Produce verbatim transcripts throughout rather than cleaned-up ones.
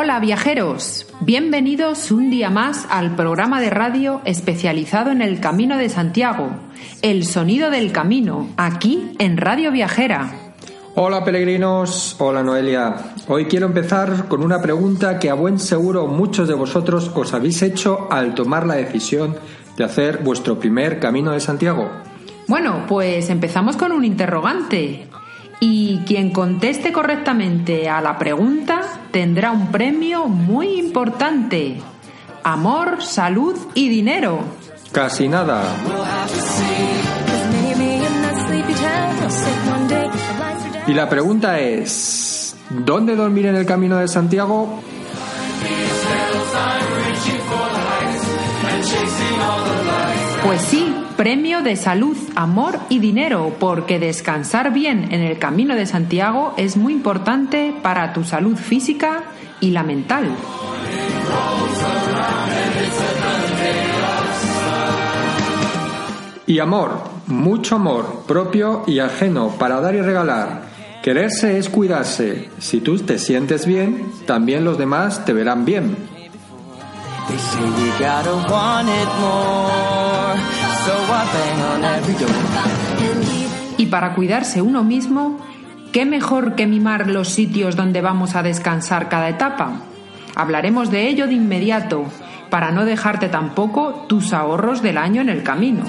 Hola viajeros, bienvenidos un día más al programa de radio especializado en el Camino de Santiago, El Sonido del Camino, aquí en Radio Viajera. Hola peregrinos, hola Noelia. Hoy quiero empezar con una pregunta que a buen seguro muchos de vosotros os habéis hecho al tomar la decisión de hacer vuestro primer Camino de Santiago. Bueno, pues empezamos con un interrogante. Y quien conteste correctamente a la pregunta tendrá un premio muy importante: amor, salud y dinero. Casi nada. Y la pregunta es: ¿dónde dormir en el Camino de Santiago? Pues sí, premio de salud, amor y dinero, porque descansar bien en el Camino de Santiago es muy importante para tu salud física y la mental. Y amor, mucho amor, propio y ajeno, para dar y regalar. Quererse es cuidarse. Si tú te sientes bien, también los demás te verán bien. Y para cuidarse uno mismo, ¿qué mejor que mimar los sitios donde vamos a descansar cada etapa? Hablaremos de ello de inmediato, para no dejarte tampoco tus ahorros del año en el camino.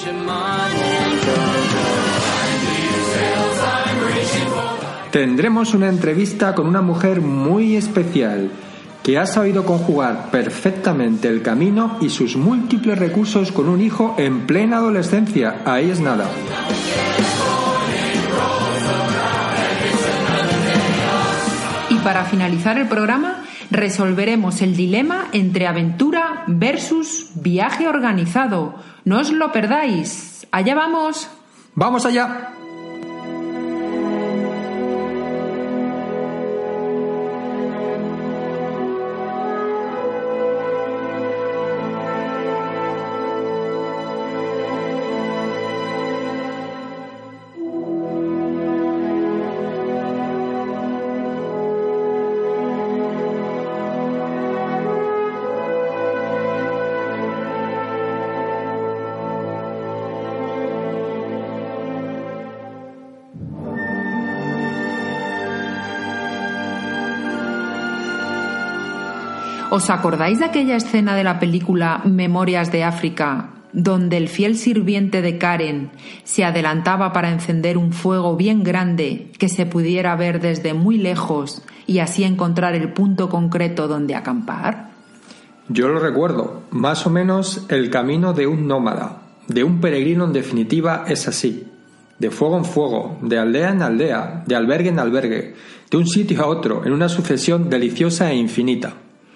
Tendremos una entrevista con una mujer muy especial, que ha sabido conjugar perfectamente el camino y sus múltiples recursos con un hijo en plena adolescencia. Ahí es nada. Y para finalizar el programa, resolveremos el dilema entre aventura versus viaje organizado. No os lo perdáis. ¡Allá vamos! ¡Vamos allá! ¿Os acordáis de aquella escena de la película Memorias de África, donde el fiel sirviente de Karen se adelantaba para encender un fuego bien grande que se pudiera ver desde muy lejos y así encontrar el punto concreto donde acampar? Yo lo recuerdo. Más o menos el camino de un nómada, de un peregrino en definitiva, es así. De fuego en fuego, de aldea en aldea, de albergue en albergue, de un sitio a otro, en una sucesión deliciosa e infinita.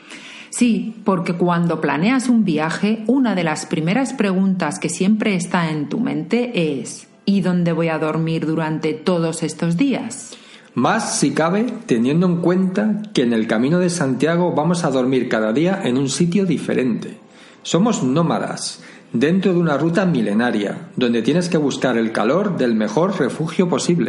Sí, porque cuando planeas un viaje, una de las primeras preguntas que siempre está en tu mente es: ¿y dónde voy a dormir durante todos estos días? Más si cabe, teniendo en cuenta que en el Camino de Santiago vamos a dormir cada día en un sitio diferente. Somos nómadas, dentro de una ruta milenaria, donde tienes que buscar el calor del mejor refugio posible.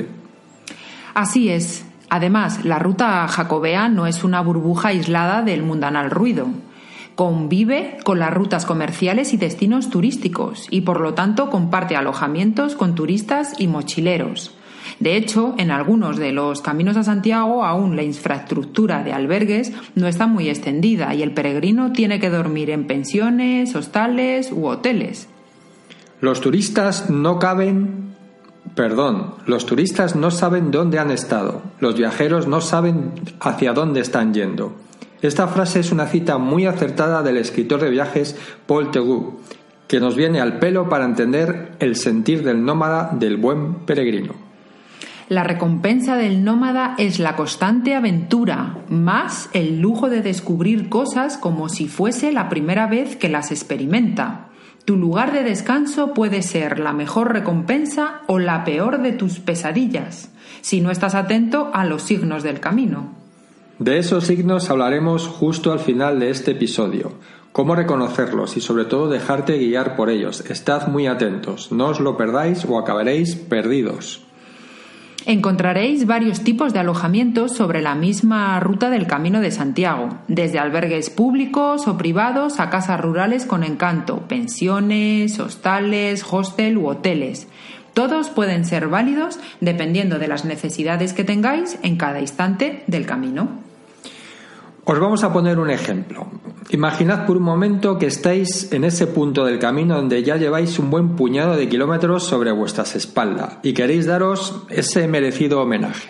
Así es. Además, la ruta jacobea no es una burbuja aislada del mundanal ruido. Convive con las rutas comerciales y destinos turísticos y, por lo tanto, comparte alojamientos con turistas y mochileros. De hecho, en algunos de los caminos a Santiago aún la infraestructura de albergues no está muy extendida y el peregrino tiene que dormir en pensiones, hostales u hoteles. Los turistas no caben... Perdón, los turistas no saben dónde han estado, los viajeros no saben hacia dónde están yendo. Esta frase es una cita muy acertada del escritor de viajes Paul Theroux, que nos viene al pelo para entender el sentir del nómada, del buen peregrino. La recompensa del nómada es la constante aventura, más el lujo de descubrir cosas como si fuese la primera vez que las experimenta. Tu lugar de descanso puede ser la mejor recompensa o la peor de tus pesadillas, si no estás atento a los signos del camino. De esos signos hablaremos justo al final de este episodio. Cómo reconocerlos y sobre todo dejarte guiar por ellos. Estad muy atentos, no os lo perdáis o acabaréis perdidos. Encontraréis varios tipos de alojamientos sobre la misma ruta del Camino de Santiago, desde albergues públicos o privados a casas rurales con encanto, pensiones, hostales, hostel u hoteles. Todos pueden ser válidos dependiendo de las necesidades que tengáis en cada instante del camino. Os vamos a poner un ejemplo. Imaginad por un momento que estáis en ese punto del camino donde ya lleváis un buen puñado de kilómetros sobre vuestras espaldas y queréis daros ese merecido homenaje.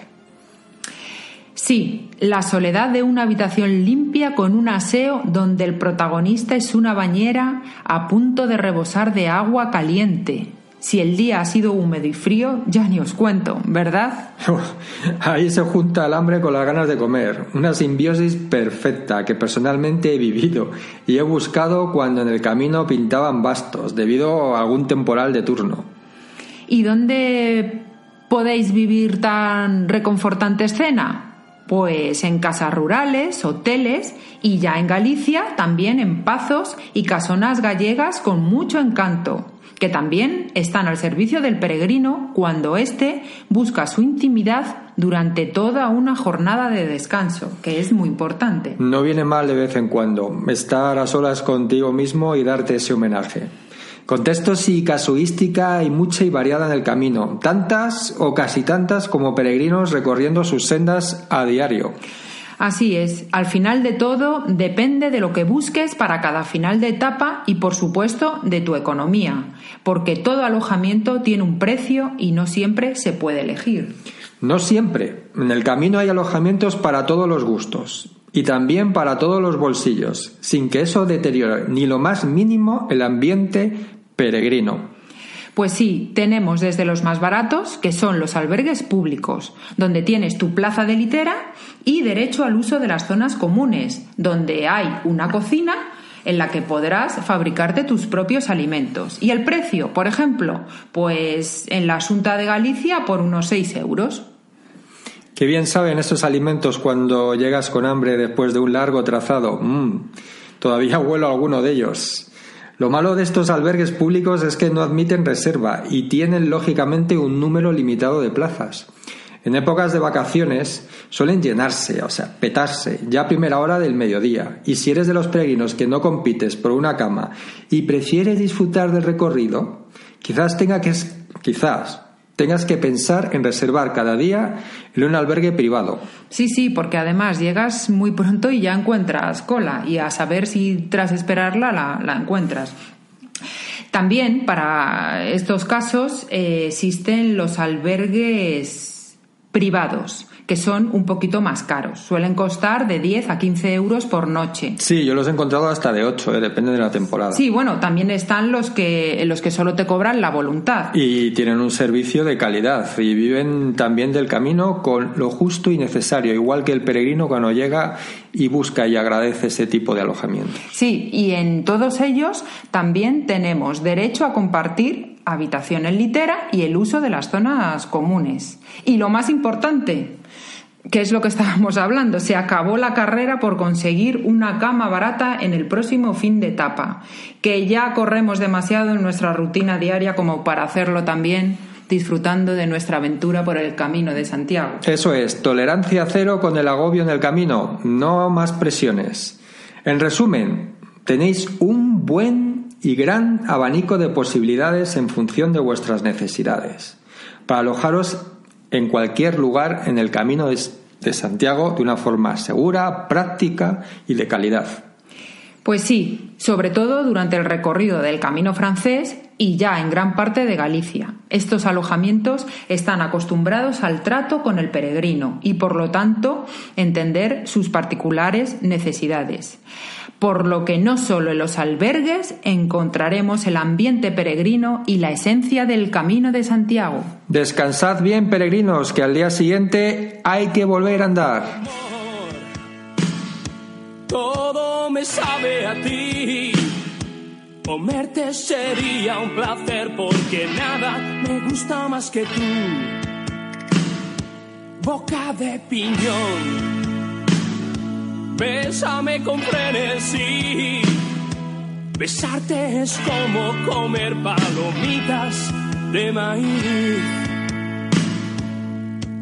Sí, la soledad de una habitación limpia con un aseo donde el protagonista es una bañera a punto de rebosar de agua caliente. Si el día ha sido húmedo y frío, ya ni os cuento, ¿verdad? Ahí se junta el hambre con las ganas de comer. Una simbiosis perfecta que personalmente he vivido y he buscado cuando en el camino pintaban bastos debido a algún temporal de turno. ¿Y dónde podéis vivir tan reconfortante escena? Pues en casas rurales, hoteles y ya en Galicia también en pazos y casonas gallegas con mucho encanto, que también están al servicio del peregrino cuando éste busca su intimidad durante toda una jornada de descanso, que es muy importante. No viene mal de vez en cuando estar a solas contigo mismo y darte ese homenaje. Contextos y casuística hay mucha y variada en el camino, tantas o casi tantas como peregrinos recorriendo sus sendas a diario. Así es, al final de todo depende de lo que busques para cada final de etapa y por supuesto de tu economía, porque todo alojamiento tiene un precio y no siempre se puede elegir. No siempre, en el camino hay alojamientos para todos los gustos y también para todos los bolsillos, sin que eso deteriore ni lo más mínimo el ambiente peregrino. Pues sí, tenemos desde los más baratos, que son los albergues públicos, donde tienes tu plaza de litera y derecho al uso de las zonas comunes, donde hay una cocina en la que podrás fabricarte tus propios alimentos. Y el precio, por ejemplo, pues en la Xunta de Galicia por unos seis euros. Qué bien saben estos alimentos cuando llegas con hambre después de un largo trazado. Mm, todavía huelo alguno de ellos. Lo malo de estos albergues públicos es que no admiten reserva y tienen lógicamente un número limitado de plazas. En épocas de vacaciones suelen llenarse, o sea, petarse, ya a primera hora del mediodía. Y si eres de los peregrinos que no compites por una cama y prefieres disfrutar del recorrido, quizás tenga que, quizás tengas que pensar en reservar cada día en un albergue privado. Sí, sí, porque además llegas muy pronto y ya encuentras cola, y a saber si tras esperarla la, la encuentras. También para estos casos eh, existen los albergues privados, que son un poquito más caros. Suelen costar de diez a quince euros por noche. Sí, yo los he encontrado hasta de ocho, eh, depende de la temporada. Sí, bueno, también están los que, los que solo te cobran la voluntad. Y tienen un servicio de calidad y viven también del camino con lo justo y necesario, igual que el peregrino cuando llega y busca y agradece ese tipo de alojamiento. Sí, y en todos ellos también tenemos derecho a compartir habitación en litera y el uso de las zonas comunes. Y lo más importante, que es lo que estábamos hablando, se acabó la carrera por conseguir una cama barata en el próximo fin de etapa, que ya corremos demasiado en nuestra rutina diaria como para hacerlo también disfrutando de nuestra aventura por el Camino de Santiago. Eso es, tolerancia cero con el agobio en el camino, no más presiones. En resumen, tenéis un buen y gran abanico de posibilidades en función de vuestras necesidades, para alojaros en cualquier lugar en el Camino de Santiago de una forma segura, práctica y de calidad. Pues sí, sobre todo durante el recorrido del Camino francés y ya en gran parte de Galicia. Estos alojamientos están acostumbrados al trato con el peregrino y, por lo tanto, entender sus particulares necesidades. Por lo que no solo en los albergues encontraremos el ambiente peregrino y la esencia del Camino de Santiago. Descansad bien, peregrinos, que al día siguiente hay que volver a andar. Todo me sabe a ti. Comerte sería un placer porque nada me gusta más que tú. Boca de piñón. Bésame con frenesí. Besarte es como comer palomitas de maíz.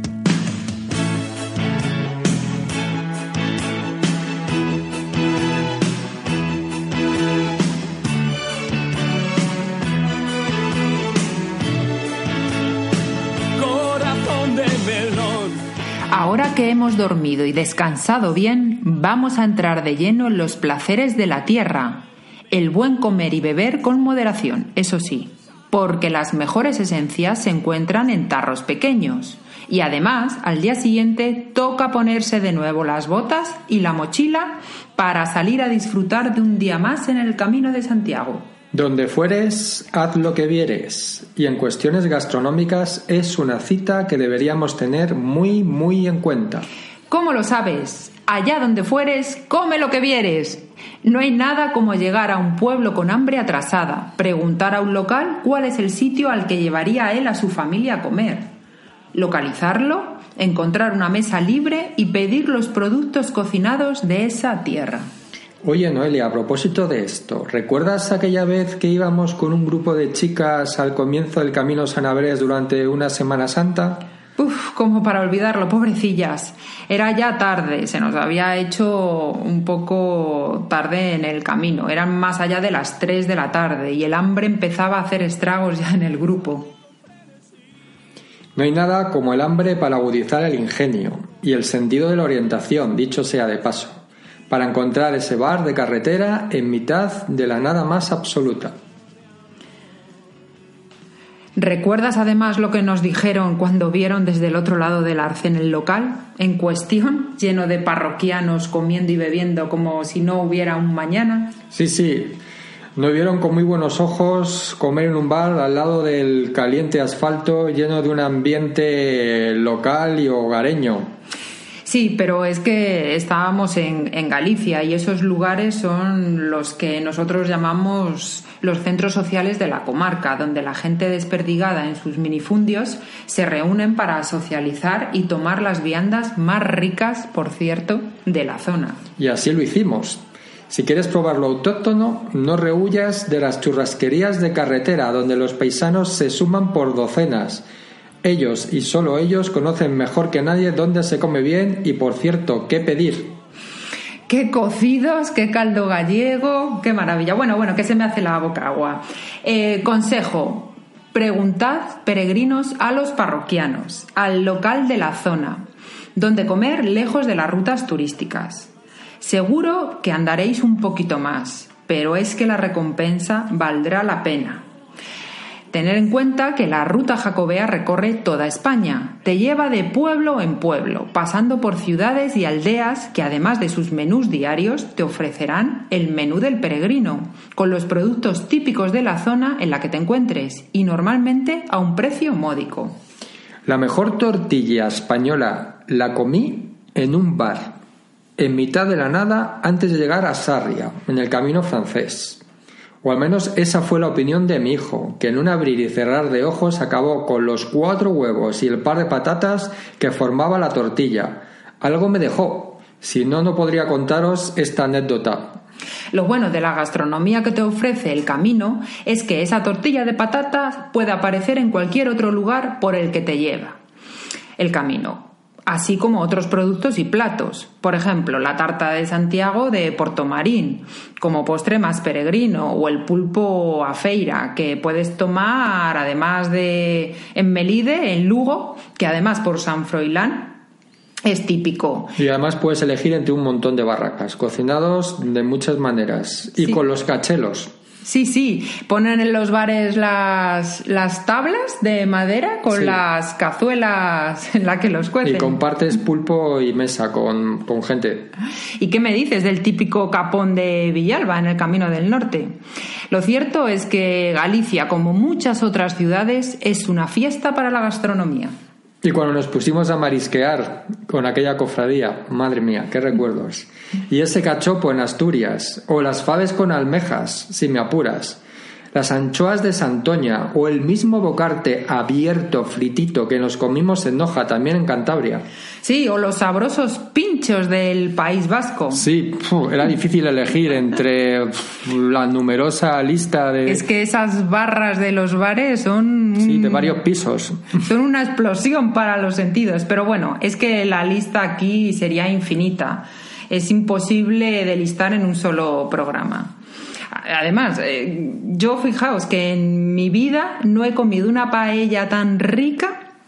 que hemos dormido y descansado bien, vamos a entrar de lleno en los placeres de la tierra. El buen comer y beber con moderación, eso sí, porque las mejores esencias se encuentran en tarros pequeños. Y además, al día siguiente toca ponerse de nuevo las botas y la mochila para salir a disfrutar de un día más en el Camino de Santiago. Donde fueres, haz lo que vieres. Y en cuestiones gastronómicas es una cita que deberíamos tener muy, muy en cuenta. ¿Cómo lo sabes? Allá donde fueres, come lo que vieres. No hay nada como llegar a un pueblo con hambre atrasada, preguntar a un local cuál es el sitio al que llevaría él a su familia a comer, localizarlo, encontrar una mesa libre y pedir los productos cocinados de esa tierra. Oye, Noelia, a propósito de esto, ¿recuerdas aquella vez que íbamos con un grupo de chicas al comienzo del Camino Sanabres durante una Semana Santa? Uf, como para olvidarlo, pobrecillas. Era ya tarde, se nos había hecho un poco tarde en el camino. Eran más allá de las tres de la tarde y el hambre empezaba a hacer estragos ya en el grupo. No hay nada como el hambre para agudizar el ingenio y el sentido de la orientación, dicho sea de paso, para encontrar ese bar de carretera en mitad de la nada más absoluta. ¿Recuerdas además lo que nos dijeron cuando vieron desde el otro lado del arcén el local en cuestión, lleno de parroquianos comiendo y bebiendo como si no hubiera un mañana? Sí, sí. Nos vieron con muy buenos ojos comer en un bar al lado del caliente asfalto lleno de un ambiente local y hogareño. Sí, pero es que estábamos en, en Galicia y esos lugares son los que nosotros llamamos los centros sociales de la comarca, donde la gente desperdigada en sus minifundios se reúnen para socializar y tomar las viandas más ricas, por cierto, de la zona. Y así lo hicimos. Si quieres probar lo autóctono, no rehuyas de las churrasquerías de carretera, donde los paisanos se suman por docenas. Ellos y solo ellos conocen mejor que nadie dónde se come bien y, por cierto, qué pedir. ¡Qué cocidos! ¡Qué caldo gallego! ¡Qué maravilla! Bueno, bueno, que se me hace la boca agua. Eh, consejo: preguntad, peregrinos, a los parroquianos, al local de la zona, donde comer lejos de las rutas turísticas. Seguro que andaréis un poquito más, pero es que la recompensa valdrá la pena. Tener en cuenta que la ruta jacobea recorre toda España, te lleva de pueblo en pueblo, pasando por ciudades y aldeas que además de sus menús diarios te ofrecerán el menú del peregrino, con los productos típicos de la zona en la que te encuentres y normalmente a un precio módico. La mejor tortilla española la comí en un bar, en mitad de la nada antes de llegar a Sarria, en el camino francés. O al menos esa fue la opinión de mi hijo, que en un abrir y cerrar de ojos acabó con los cuatro huevos y el par de patatas que formaba la tortilla. Algo me dejó, si no, no podría contaros esta anécdota. Lo bueno de la gastronomía que te ofrece el camino es que esa tortilla de patatas puede aparecer en cualquier otro lugar por el que te lleva el camino, así como otros productos y platos. Por ejemplo, la tarta de Santiago de Portomarín, como postre más peregrino, o el pulpo a feira, que puedes tomar además de en Melide, en Lugo, que además por San Froilán es típico. Y además puedes elegir entre un montón de barracas, cocinados de muchas maneras, y sí, con los cachelos. Sí, sí, ponen en los bares las, las tablas de madera con sí, las cazuelas en las que los cuecen. Y compartes pulpo y mesa con, con gente. ¿Y qué me dices del típico capón de Villalba en el Camino del Norte? Lo cierto es que Galicia, como muchas otras ciudades, es una fiesta para la gastronomía. Y cuando nos pusimos a marisquear con aquella cofradía, madre mía, qué recuerdos. Y ese cachopo en Asturias, o las faves con almejas, si me apuras, las anchoas de Santoña, o el mismo bocarte abierto, fritito, que nos comimos en Noja, también en Cantabria. Sí, o los sabrosos pinchos del País Vasco. Sí, pf, era difícil elegir entre pf, la numerosa lista de... Es que esas barras de los bares son... Sí, de varios pisos. Son una explosión para los sentidos. Pero bueno, es que la lista aquí sería infinita. Es imposible de listar en un solo programa. Además, eh, yo fijaos que en mi vida no he comido una paella tan rica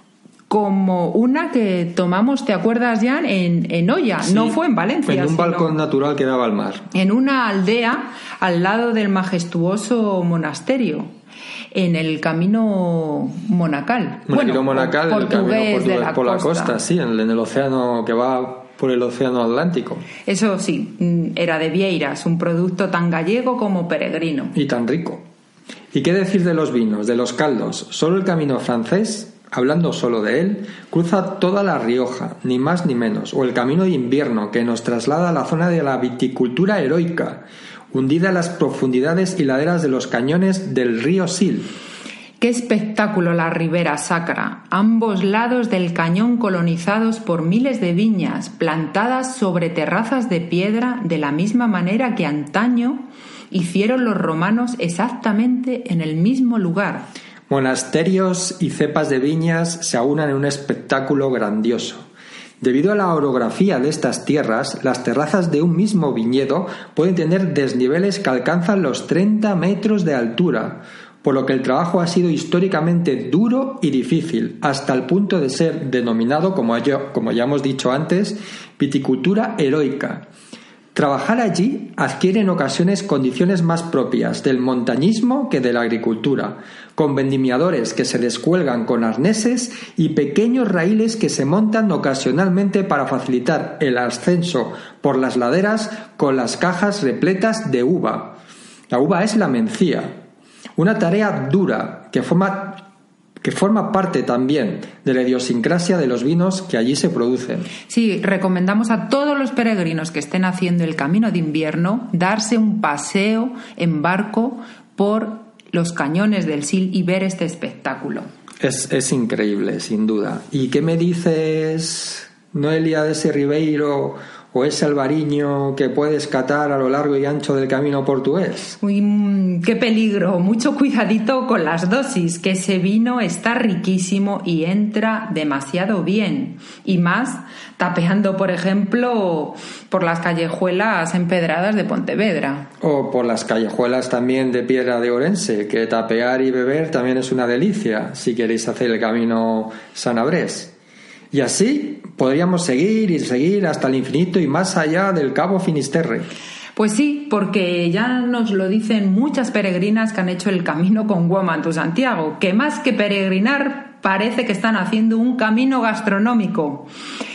como una que tomamos, ¿te acuerdas, Jan? En, en Oya, sí, no fue en Valencia. En un sino balcón natural que daba al mar. En una aldea al lado del majestuoso monasterio, en el camino monacal. El bueno, camino monacal, el camino portugués de la por la costa. costa, sí, en, en el océano que va por el océano Atlántico. Eso sí, era de Vieiras, un producto tan gallego como peregrino. Y tan rico. ¿Y qué decir de los vinos, de los caldos? Solo el camino francés, hablando solo de él, cruza toda La Rioja, ni más ni menos, o el camino de invierno que nos traslada a la zona de la viticultura heroica, hundida en las profundidades y laderas de los cañones del río Sil. ¡Qué espectáculo la Ribera Sacra! Ambos lados del cañón colonizados por miles de viñas, plantadas sobre terrazas de piedra de la misma manera que antaño hicieron los romanos exactamente en el mismo lugar. Monasterios y cepas de viñas se aunan en un espectáculo grandioso. Debido a la orografía de estas tierras, las terrazas de un mismo viñedo pueden tener desniveles que alcanzan los treinta metros de altura, por lo que el trabajo ha sido históricamente duro y difícil, hasta el punto de ser denominado, como ya, como ya hemos dicho antes, viticultura heroica. Trabajar allí adquiere en ocasiones condiciones más propias del montañismo que de la agricultura, con vendimiadores que se descuelgan con arneses y pequeños raíles que se montan ocasionalmente para facilitar el ascenso por las laderas con las cajas repletas de uva. La uva es la mencía, una tarea dura que forma que forma parte también de la idiosincrasia de los vinos que allí se producen. Sí, recomendamos a todos los peregrinos que estén haciendo el camino de invierno darse un paseo en barco por los cañones del Sil y ver este espectáculo. Es, es increíble, sin duda. ¿Y qué me dices, Noelia, de ese Ribeiro o ese albariño que puedes catar a lo largo y ancho del camino portugués? Uy, qué peligro, mucho cuidadito con las dosis, que ese vino está riquísimo y entra demasiado bien, y más tapeando, por ejemplo, por las callejuelas empedradas de Pontevedra. O por las callejuelas también de Piedra de Orense, que tapear y beber también es una delicia si queréis hacer el camino Sanabrés. Y así podríamos seguir y seguir hasta el infinito y más allá del Cabo Finisterre. Pues sí, porque ya nos lo dicen muchas peregrinas que han hecho el camino con Woman to Santiago, que más que peregrinar parece que están haciendo un camino gastronómico.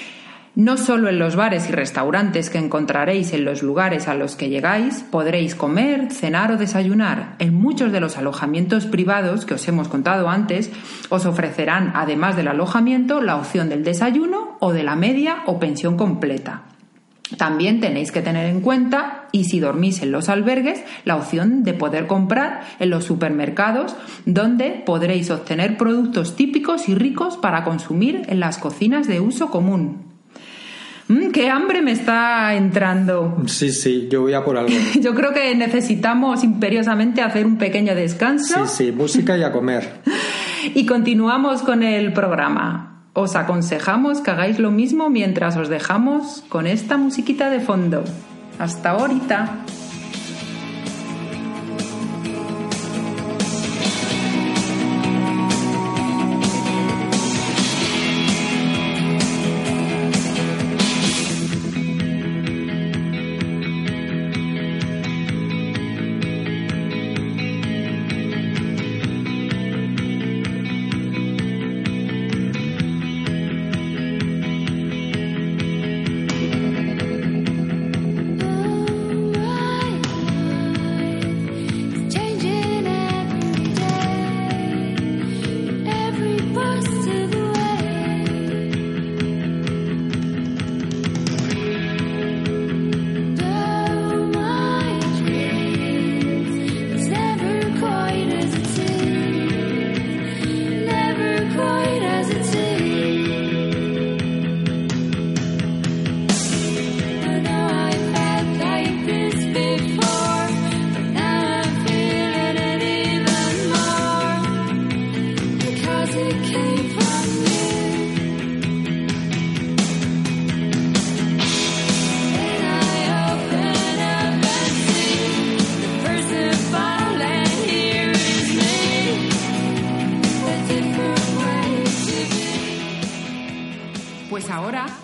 No solo en los bares y restaurantes que encontraréis en los lugares a los que llegáis podréis comer, cenar o desayunar. En muchos de los alojamientos privados que os hemos contado antes os ofrecerán, además del alojamiento, la opción del desayuno o de la media o pensión completa. También tenéis que tener en cuenta, y si dormís en los albergues, la opción de poder comprar en los supermercados, donde podréis obtener productos típicos y ricos para consumir en las cocinas de uso común. Mm, ¡Qué hambre me está entrando! Sí, sí, yo voy a por algo. Yo creo que necesitamos imperiosamente hacer un pequeño descanso. Sí, sí, música y a comer. Y continuamos con el programa. Os aconsejamos que hagáis lo mismo mientras os dejamos con esta musiquita de fondo. Hasta ahorita.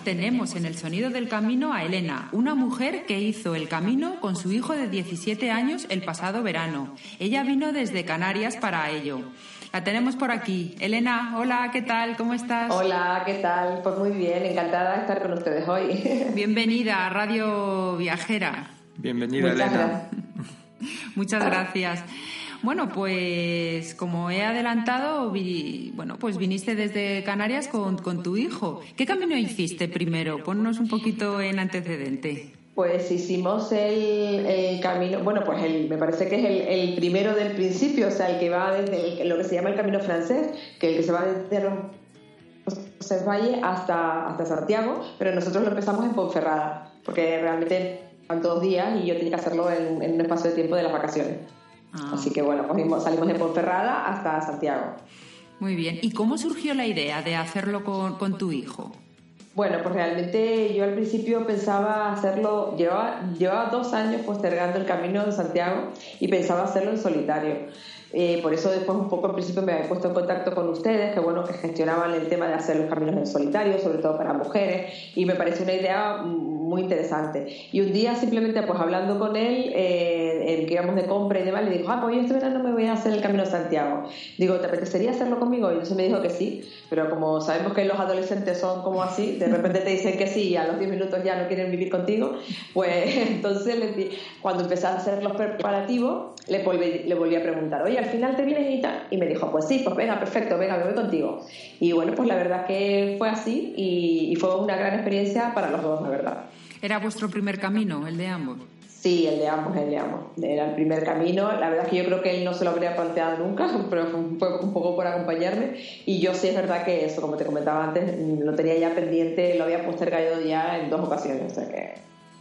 tenemos en el Sonido del Camino a Elena, una mujer que hizo el camino con su hijo de diecisiete años el pasado verano. Ella vino desde Canarias para ello. La tenemos por aquí. Elena, hola, ¿qué tal? ¿Cómo estás? Hola, ¿qué tal? Pues muy bien, encantada de estar con ustedes hoy. Bienvenida a Radio Viajera. Bienvenida, Muchas Elena. gracias. Muchas gracias. Bueno, pues como he adelantado, vi, bueno, pues viniste desde Canarias con, con tu hijo. ¿Qué camino hiciste primero? Ponnos un poquito en antecedente. Pues hicimos el, el camino, bueno, pues el, me parece que es el, el primero del principio, o sea, el que va desde el, lo que se llama el camino francés, que el que se va desde Roncesvalles Valle hasta, hasta Santiago, pero nosotros lo empezamos en Ponferrada, porque realmente van dos días y yo tenía que hacerlo en, en un espacio de tiempo de las vacaciones. Ah. Así que bueno, pues salimos de Ponferrada hasta Santiago. Muy bien. ¿Y cómo surgió la idea de hacerlo con, con tu hijo? Bueno, pues realmente yo al principio pensaba hacerlo, llevaba, llevaba dos años postergando el camino de Santiago y pensaba hacerlo en solitario. Eh, por eso después un poco al principio me había puesto en contacto con ustedes, que bueno, que gestionaban el tema de hacer los caminos en solitario, sobre todo para mujeres, y me pareció una idea muy interesante. Y un día simplemente pues hablando con él, eh, que íbamos de compra y demás, le dijo, ah, pues yo este verano me voy a hacer el camino de Santiago. Digo, ¿te apetecería hacerlo conmigo? Y entonces me dijo que sí, pero como sabemos que los adolescentes son como así, de repente te dicen que sí y a los diez minutos ya no quieren vivir contigo, pues entonces le, cuando empecé a hacer los preparativos, le volví, le volví a preguntar, oye, al final te vienes y tal, y me dijo, pues sí, pues venga, perfecto, venga, me voy contigo. Y bueno, pues la verdad que fue así y, y fue una gran experiencia para los dos, la verdad. ¿Era vuestro primer camino, el de ambos? Sí, el de ambos, el de ambos. Era el primer camino. La verdad es que yo creo que él no se lo habría planteado nunca, pero fue un poco por acompañarme. Y yo sí es verdad que eso, como te comentaba antes, lo tenía ya pendiente, lo había postergado ya en dos ocasiones, o sea que...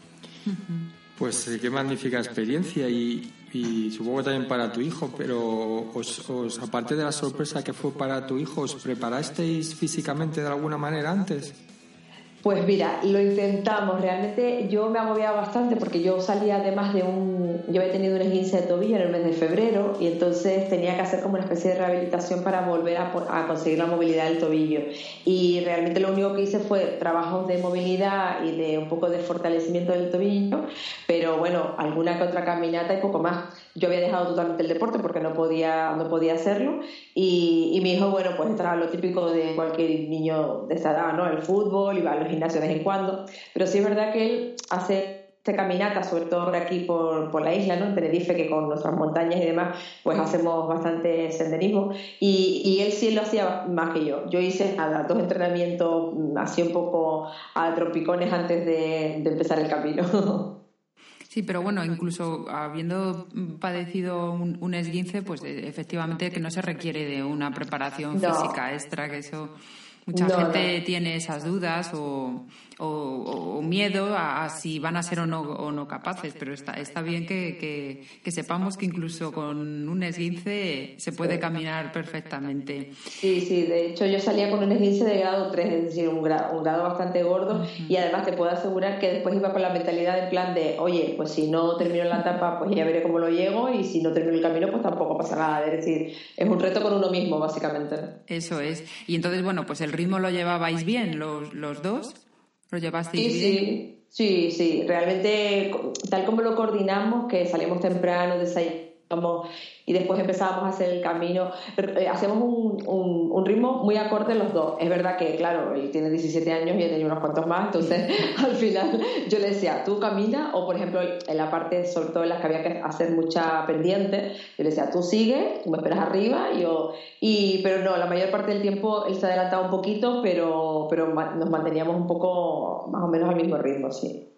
Pues qué magnífica experiencia y, y supongo también para tu hijo, pero os, os, aparte de la sorpresa que fue para tu hijo, ¿os preparasteis físicamente de alguna manera antes? Pues mira, lo intentamos. Realmente yo me agobiaba bastante porque yo salía además de un... Yo había tenido un esguince de tobillo en el mes de febrero y entonces tenía que hacer como una especie de rehabilitación para volver a, a conseguir la movilidad del tobillo. Y realmente lo único que hice fue trabajos de movilidad y de un poco de fortalecimiento del tobillo, pero bueno, alguna que otra caminata y poco más. Yo había dejado totalmente el deporte porque no podía, no podía hacerlo y, y mi hijo, bueno, pues estaba lo típico de cualquier niño de esa edad, ¿no? El fútbol, iba a los gimnasios de vez en cuando, pero sí es verdad que él hace esta caminata, sobre todo por aquí por, por la isla, ¿no? En Tenerife, que con nuestras montañas y demás, pues hacemos bastante senderismo y, y él sí lo hacía más que yo. Yo hice nada, dos entrenamientos así un poco a tropicones antes de, de empezar el camino. Sí, pero bueno, incluso habiendo padecido un, un esguince, pues efectivamente que no se requiere de una preparación no. física extra, que eso... Mucha no, gente no. tiene esas dudas o, o, o miedo a, a si van a ser o no, o no capaces, pero está, está bien que, que, que sepamos que incluso con un esguince se puede sí. caminar perfectamente. Sí, sí, de hecho yo salía con un esguince de grado tres, es decir, un grado, un grado bastante gordo, uh-huh. y además te puedo asegurar que después iba con la mentalidad en plan de, oye, pues si no termino la etapa, pues ya veré cómo lo llego, y si no termino el camino, pues tampoco pasa nada, es decir, es un reto con uno mismo, básicamente. Eso es, y entonces, bueno, pues el ritmo lo llevabais bien los, los dos, lo llevasteis sí, bien. Sí, sí, sí, realmente tal como lo coordinamos, que salimos temprano, desayunamos y después empezábamos a hacer el camino, hacemos un, un, un ritmo muy acorde los dos. Es verdad que, claro, él tiene diecisiete años y yo tenía unos cuantos más, entonces al final yo le decía, tú camina, o por ejemplo en la parte, sobre todo en las que había que hacer mucha pendiente, yo le decía, tú sigue, tú me esperas arriba, y yo, y, pero no, la mayor parte del tiempo él se adelantaba un poquito, pero, pero nos manteníamos un poco más o menos al mismo ritmo, sí.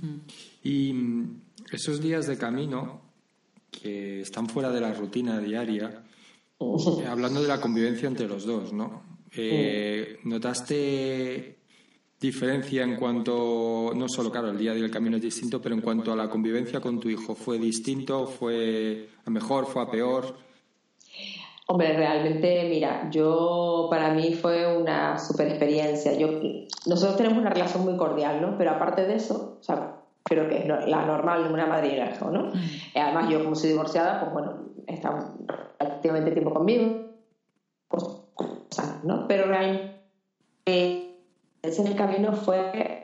Y esos días de camino que están fuera de la rutina diaria, eh, hablando de la convivencia entre los dos, ¿no? Eh, ¿Notaste diferencia en cuanto, no solo, claro, el día del camino es distinto, pero en cuanto a la convivencia con tu hijo? ¿Fue distinto? ¿Fue a mejor? ¿Fue a peor? Hombre, realmente, mira, yo, para mí fue una super experiencia. Yo, nosotros tenemos una relación muy cordial, ¿no? Pero aparte de eso, o sea, creo que es la normal de una madre y un hijo, ¿no? Mm. Además, yo como soy divorciada, pues bueno, he estado relativamente tiempo conmigo, pues, ¿no? Pero realmente, eh, en el camino fue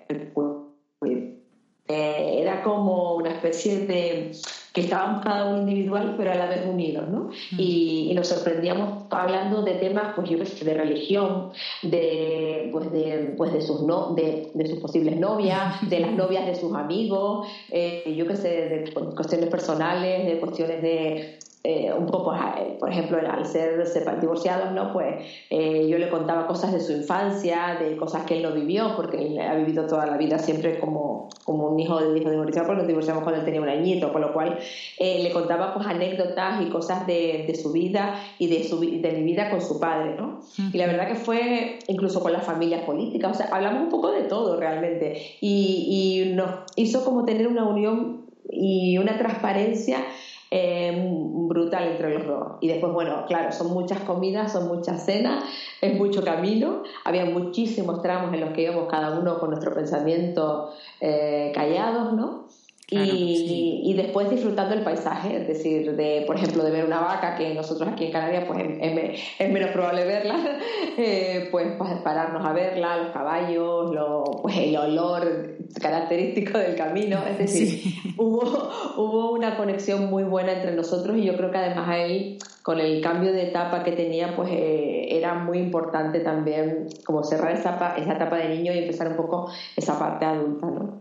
eh, era como una especie de que estábamos cada uno individual pero a la vez unidos, ¿no? Mm. Y, y nos sorprendíamos hablando de temas, pues yo qué sé, de religión, de pues de pues de sus no de, de sus posibles novias, de las novias de sus amigos, eh, yo qué sé, de cuestiones personales, de cuestiones de Eh, un poco, por ejemplo, al ser divorciados, ¿no? Pues eh, yo le contaba cosas de su infancia, de cosas que él no vivió, porque él ha vivido toda la vida siempre como, como un hijo de hijo divorciado, porque nos divorciamos cuando él tenía un añito, con lo cual eh, le contaba pues anécdotas y cosas de, de su vida y de, su, de mi vida con su padre, ¿no? Uh-huh. Y la verdad que fue incluso con las familias políticas, o sea, hablamos un poco de todo realmente, y, y nos hizo como tener una unión y una transparencia Eh, brutal entre los dos. Y después, bueno, claro, son muchas comidas, son muchas cenas, es mucho camino, había muchísimos tramos en los que íbamos cada uno con nuestro pensamiento eh, callados, ¿no? Claro, y, sí. y después disfrutando el paisaje, es decir, de por ejemplo de ver una vaca, que nosotros aquí en Canarias pues es, es menos probable verla, eh, pues pararnos a verla, los caballos, lo, pues el olor característico del camino, es decir, sí. hubo, hubo una conexión muy buena entre nosotros, y yo creo que además a él, con el cambio de etapa que tenía, pues eh, era muy importante también como cerrar esa, esa etapa de niño y empezar un poco esa parte adulta, ¿no?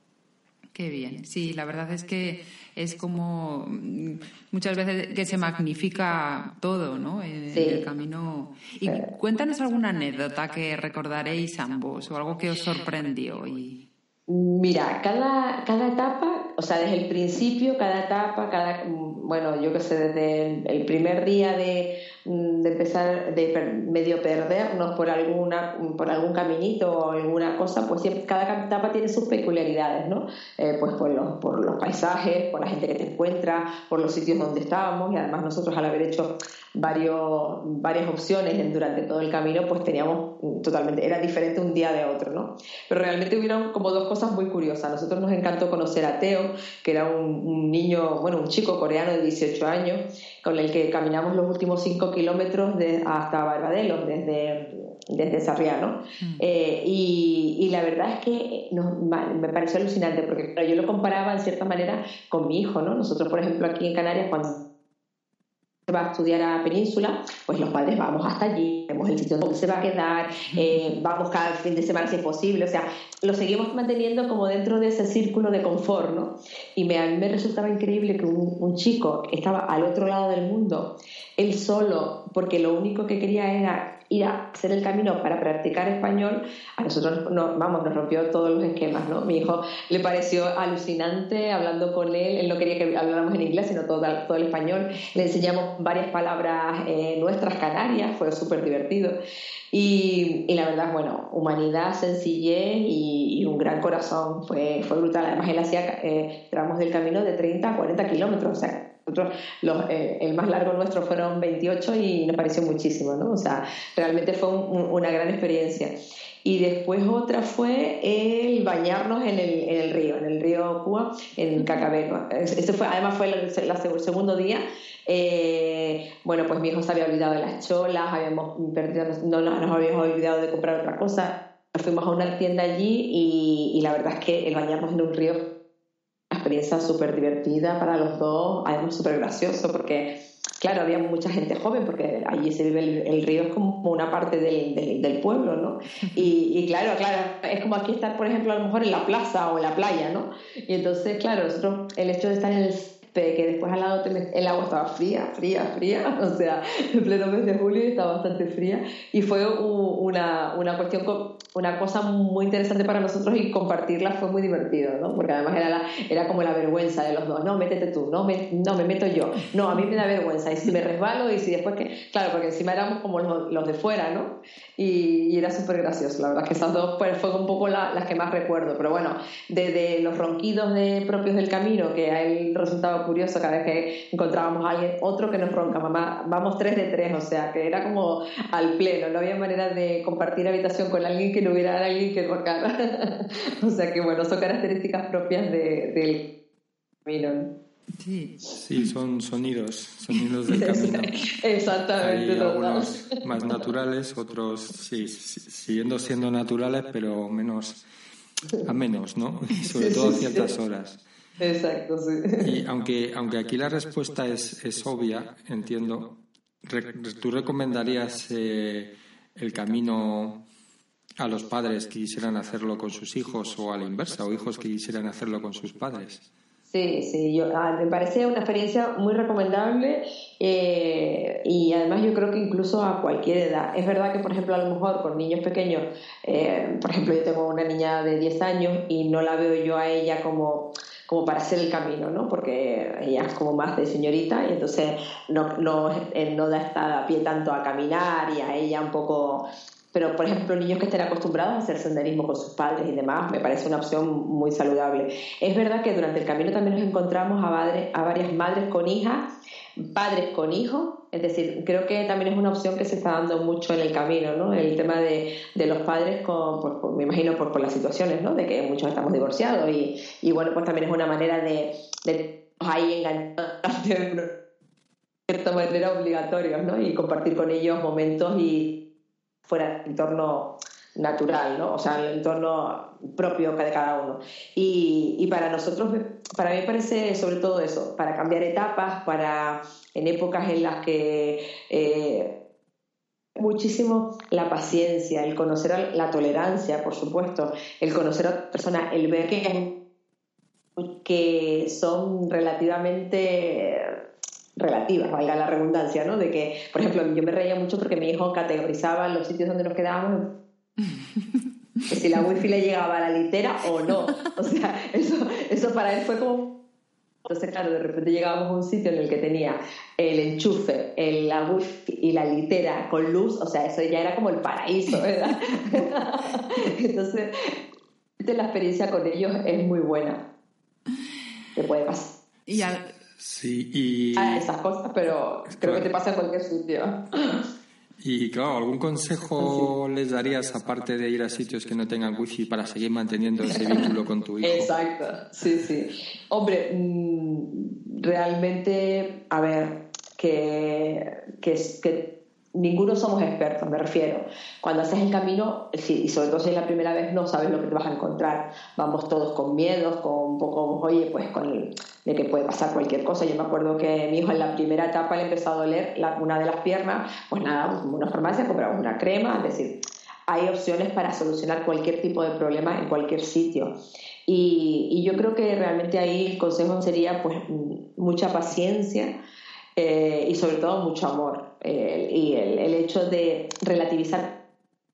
Qué bien, sí, la verdad es que es como muchas veces que se magnifica todo, ¿no? En sí. el camino. Y sí. cuéntanos alguna anécdota que recordaréis ambos o algo que os sorprendió. Y... Mira, cada, cada etapa, o sea, desde el principio, cada etapa, cada, bueno, yo qué sé, desde el primer día de, de empezar, de per, medio perdernos por alguna, por algún caminito o alguna cosa, pues siempre, cada etapa tiene sus peculiaridades, ¿no? Eh, pues por los, por los paisajes, por la gente que te encuentras, por los sitios donde estábamos, y además nosotros al haber hecho varios, varias opciones durante todo el camino, pues teníamos totalmente, era diferente un día de otro, ¿no? Pero realmente hubieron como dos cosas muy curiosas. A nosotros nos encantó conocer a Teo, que era un, un niño, bueno, un chico coreano de dieciocho años, con el que caminamos los últimos cinco kilómetros de, hasta Barbadelos, desde, desde Sarriá, ¿no? Mm. Eh, y, y la verdad es que nos, me pareció alucinante, porque claro, yo lo comparaba en cierta manera con mi hijo, ¿no? Nosotros, por ejemplo, aquí en Canarias, cuando va a estudiar a Península, pues los padres vamos hasta allí, vemos el sitio donde se va a quedar, eh, vamos cada fin de semana si es posible, o sea, lo seguimos manteniendo como dentro de ese círculo de confort, ¿no? Y me, a mí me resultaba increíble que un, un chico que estaba al otro lado del mundo, él solo, porque lo único que quería era ir a hacer el camino para practicar español, a nosotros no, vamos, nos rompió todos los esquemas, ¿no? Mi hijo le pareció alucinante hablando con él, él no quería que habláramos en inglés, sino todo, todo el español, le enseñamos varias palabras eh, nuestras canarias, fue súper divertido, y, y la verdad, bueno, humanidad, sencillez y, y un gran corazón, fue, fue brutal. Además él hacía eh, tramos del camino de treinta a cuarenta kilómetros, o sea, nosotros, los, eh, el más largo nuestro fueron veintiocho y nos pareció muchísimo, ¿no? O sea, realmente fue un, un, una gran experiencia. Y después otra fue el bañarnos en el, en el río, en el río Cúa, en Cacabeco. Ese fue, además fue el, el segundo día. Eh, bueno, pues mi hijo se había olvidado de las cholas, habíamos perdido, no nos habíamos olvidado de comprar otra cosa. Fuimos a una tienda allí y, y la verdad es que el bañarnos en un río, una experiencia súper divertida para los dos, además súper gracioso porque, claro, había mucha gente joven porque allí se vive el, el río, es como una parte del, del, del pueblo, ¿no? Y, y claro, claro, es como aquí estar, por ejemplo, a lo mejor en la plaza o en la playa, ¿no? Y entonces, claro, nosotros, el hecho de estar en el que después al lado el agua estaba fría, fría, fría, o sea, en pleno mes de julio estaba bastante fría y fue una, una cuestión, una cosa muy interesante para nosotros y compartirla fue muy divertido, ¿no? Porque además era, la, era como la vergüenza de los dos, no, métete tú, no me, no, me meto yo, no, a mí me da vergüenza y si me resbalo y si después que, claro, porque encima éramos como los, los de fuera, ¿no? Y, y era súper gracioso, la verdad es que esas dos pues, fueron un poco la, las que más recuerdo, pero bueno, desde los ronquidos de, propios del camino, que a él resultaba curioso cada vez que encontrábamos a alguien, otro que nos ronca, mamá, vamos tres de tres, o sea, que era como al pleno, no había manera de compartir habitación con alguien que no hubiera alguien que roncara. O sea que bueno, son características propias de, del camino. Sí, sí, son sonidos, sonidos del camino. Exactamente. Hay algunos más naturales, otros sí, sí, siguiendo siendo naturales, pero menos, a menos, ¿no? Y sobre Sí, todo a sí, ciertas sí. horas. Exacto, sí. Y aunque, aunque aquí la respuesta es, es obvia, entiendo, re- ¿tú recomendarías eh, el camino a los padres que quisieran hacerlo con sus hijos o a la inversa, o hijos que quisieran hacerlo con sus padres? Sí, sí, yo, ah, me parece una experiencia muy recomendable eh, y además yo creo que incluso a cualquier edad. Es verdad que, por ejemplo, a lo mejor con niños pequeños, eh, por ejemplo, yo tengo una niña de diez años y no la veo yo a ella como, como para hacer el camino, ¿no? Porque ella es como más de señorita y entonces no, no, eh, no da está a pie tanto a caminar y a ella un poco... Pero, por ejemplo, niños que estén acostumbrados a hacer senderismo con sus padres y demás, me parece una opción muy saludable. Es verdad que durante el camino también nos encontramos a, madre, a varias madres con hijas, padres con hijos, es decir, creo que también es una opción que se está dando mucho en el camino, ¿no? El tema de, de los padres, con, por, por, me imagino por, por las situaciones, ¿no? De que muchos estamos divorciados y, y bueno, pues también es una manera de, de ahí enganchar de cierta manera obligatorios, ¿no? Y compartir con ellos momentos y fuera del entorno natural, ¿no? O sea, el entorno propio de cada uno. Y, y para nosotros, para mí parece sobre todo eso, para cambiar etapas, para en épocas en las que eh, muchísimo la paciencia, el conocer la tolerancia, por supuesto, el conocer a otra persona, el ver que, que son relativamente relativas, valga la redundancia, ¿no? De que, por ejemplo, yo me reía mucho porque mi hijo categorizaba los sitios donde nos quedábamos que si la wifi le llegaba a la litera o no. O sea, eso, eso para él fue como... Entonces, claro, de repente llegábamos a un sitio en el que tenía el enchufe, el, la wifi y la litera con luz, o sea, eso ya era como el paraíso, ¿verdad? Entonces, la experiencia con ellos es muy buena. Te puede pasar. Y al... Sí, y... Ah, esas cosas, pero creo claro. que te pasa en cualquier sitio. Y claro, ¿algún consejo les darías aparte de ir a sitios que no tengan wifi para seguir manteniendo ese vínculo con tu hijo? Exacto, sí, sí. Hombre, realmente, a ver, que, que, que ninguno somos expertos, me refiero. Cuando haces el camino, y sobre todo si es la primera vez, no sabes lo que te vas a encontrar. Vamos todos con miedos, con un poco, oye, pues con el, de que puede pasar cualquier cosa. Yo me acuerdo que mi hijo en la primera etapa le empezó a doler la, una de las piernas, pues nada, en una farmacia compramos una crema, es decir, hay opciones para solucionar cualquier tipo de problema en cualquier sitio. Y, y yo creo que realmente ahí el consejo sería pues mucha paciencia, Eh, y sobre todo mucho amor eh, y el, el hecho de relativizar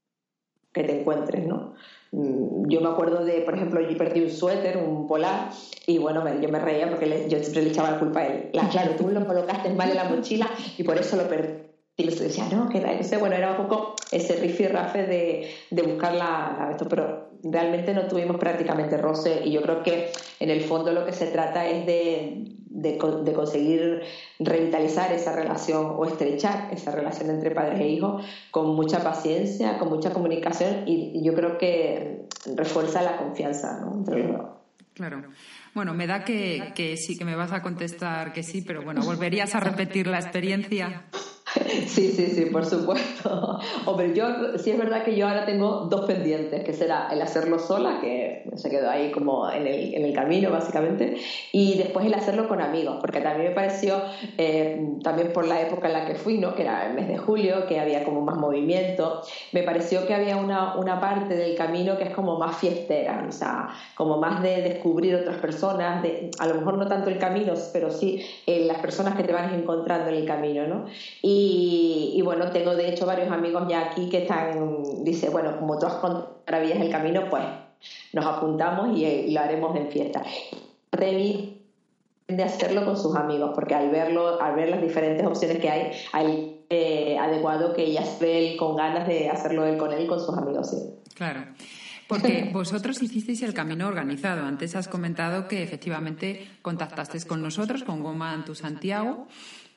que te encuentres, ¿no? Yo me acuerdo de, por ejemplo, yo perdí un suéter, un polar, y bueno, me, yo me reía porque le, yo siempre le echaba la culpa a él. La, claro, tú lo colocaste mal en la mochila y por eso lo perdí. Y le decía, no, que no sé, bueno, era un poco ese rifirrafe de, de buscar la, la esto, pero realmente no tuvimos prácticamente roce y yo creo que en el fondo lo que se trata es de, de, de conseguir revitalizar esa relación o estrechar esa relación entre padres e hijos con mucha paciencia, con mucha comunicación y, y yo creo que refuerza la confianza, ¿no? Entre los dos. Claro. Bueno, me da que, que sí, que me vas a contestar que sí, pero bueno, ¿volverías a repetir la experiencia? Sí, sí, sí, por supuesto. Hombre, yo sí es verdad que yo ahora tengo dos pendientes, que será el hacerlo sola, que se quedó ahí como en el, en el camino básicamente, y después el hacerlo con amigos, porque también me pareció, eh, también por la época en la que fui, ¿no? Que era el mes de julio, que había como más movimiento, me pareció que había una, una parte del camino que es como más fiestera, o sea, como más de descubrir otras personas, de, a lo mejor no tanto el camino, pero sí eh, las personas que te van encontrando en el camino, ¿no? Y Y, y bueno, tengo de hecho varios amigos ya aquí que están, dice, bueno, como tú has contado maravillas del camino, pues nos apuntamos y, y lo haremos en fiesta. De mí, de hacerlo con sus amigos, porque al verlo, al ver las diferentes opciones que hay, hay eh, adecuado que ella esté con ganas de hacerlo él con él, con sus amigos, sí. Claro. Porque vosotros hicisteis el camino organizado. Antes has comentado que efectivamente contactasteis con nosotros, con Goma Antu Santiago.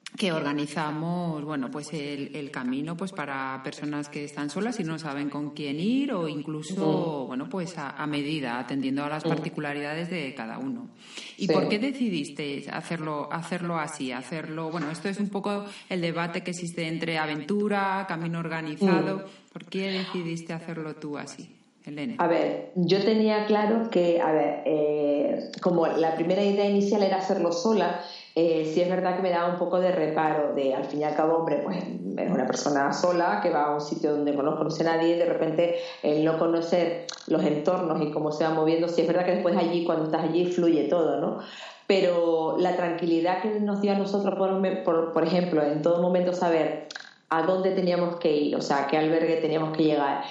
que organizamos, bueno, pues el, el camino pues para personas que están solas y no saben con quién ir, o incluso, bueno, pues a, a medida, atendiendo a las particularidades de cada uno. ¿Y Sí. por qué decidiste hacerlo, hacerlo así? Hacerlo, bueno, esto es un poco el debate que existe entre aventura, camino organizado. ¿Por qué decidiste hacerlo tú así, Helene? A ver, yo tenía claro que, a ver, eh, como la primera idea inicial era hacerlo sola, eh, sí es verdad que me daba un poco de reparo de, al fin y al cabo, hombre, pues es una persona sola que va a un sitio donde no conoce a nadie, y de repente el no conocer los entornos y cómo se va moviendo, sí es verdad que después allí, cuando estás allí, fluye todo, ¿no? Pero la tranquilidad que nos dio a nosotros, por, por, por ejemplo, en todo momento saber a dónde teníamos que ir, o sea, a qué albergue teníamos que llegar,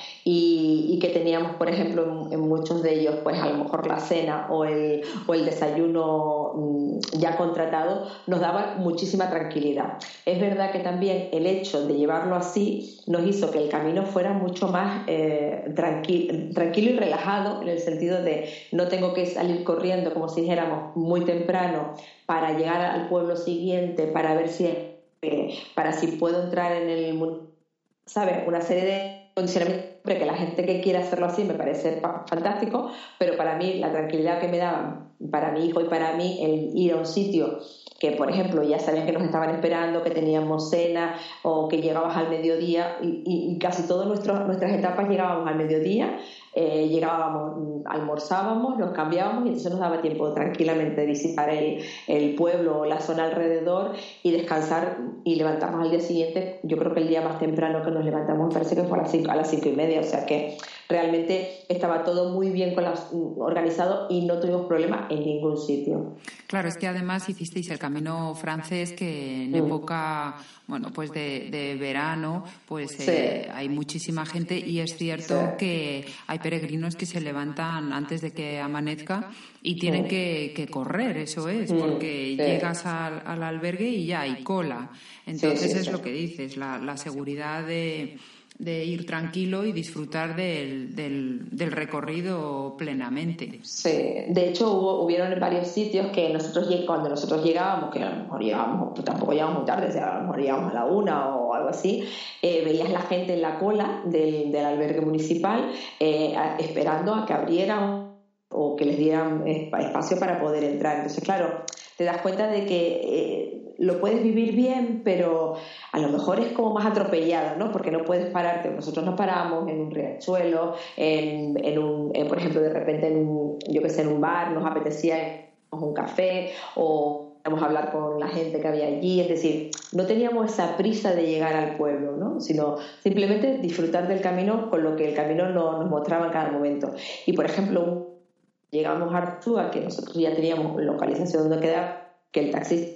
y, y que teníamos, por ejemplo, en, en muchos de ellos, pues a lo mejor la cena o el, o el desayuno mmm, ya contratado, nos daba muchísima tranquilidad. Es verdad que también el hecho de llevarlo así nos hizo que el camino fuera mucho más eh, tranqui- tranquilo y relajado, en el sentido de no tengo que salir corriendo, como si dijéramos, muy temprano para llegar al pueblo siguiente, para ver si para si puedo entrar en el, ¿sabes? Una serie de condicionamientos que la gente que quiera hacerlo así me parece fantástico, pero para mí la tranquilidad que me daban, para mi hijo y para mí, el ir a un sitio que, por ejemplo, ya sabían que nos estaban esperando, que teníamos cena o que llegabas al mediodía, y, y, y casi todas nuestras etapas llegábamos al mediodía, eh, llegábamos, almorzábamos, nos cambiábamos y entonces nos daba tiempo tranquilamente de visitar el, el pueblo o la zona alrededor y descansar y levantarnos al día siguiente. Yo creo que el día más temprano que nos levantamos me parece que fue a las cinco, a las cinco y media, o sea que realmente estaba todo muy bien con las, organizado y no tuvimos problema en ningún sitio. Claro, es que además hicisteis el camino francés, que en época, bueno, pues de, de verano, pues Sí. eh, hay muchísima gente, y es cierto Sí. que hay peregrinos que se levantan antes de que amanezca y tienen Sí. que, que correr, eso es, porque Sí. llegas al, al albergue y ya hay cola. Entonces Sí, sí, es sí. lo que dices, la, la seguridad de de ir tranquilo y disfrutar del, del, del recorrido plenamente. Sí, de hecho hubo, hubieron varios sitios que nosotros, cuando nosotros llegábamos, que a lo mejor llegábamos, pues tampoco llegábamos muy tarde, o sea, a lo mejor llegábamos a la una o algo así, eh, veías la gente en la cola del, del albergue municipal eh, a, esperando a que abrieran o que les dieran espacio para poder entrar. Entonces, claro, te das cuenta de que eh, lo puedes vivir bien, pero a lo mejor es como más atropellado, ¿no? Porque no puedes pararte. Nosotros nos paramos en un riachuelo, en, en un, en, por ejemplo, de repente en un, yo que sé, en un bar, nos apetecía un café o vamos a hablar con la gente que había allí. Es decir, no teníamos esa prisa de llegar al pueblo, ¿no? Sino simplemente disfrutar del camino con lo que el camino nos, nos mostraba en cada momento. Y, por ejemplo, llegamos a Arzúa, que nosotros ya teníamos localización donde quedar, que el taxista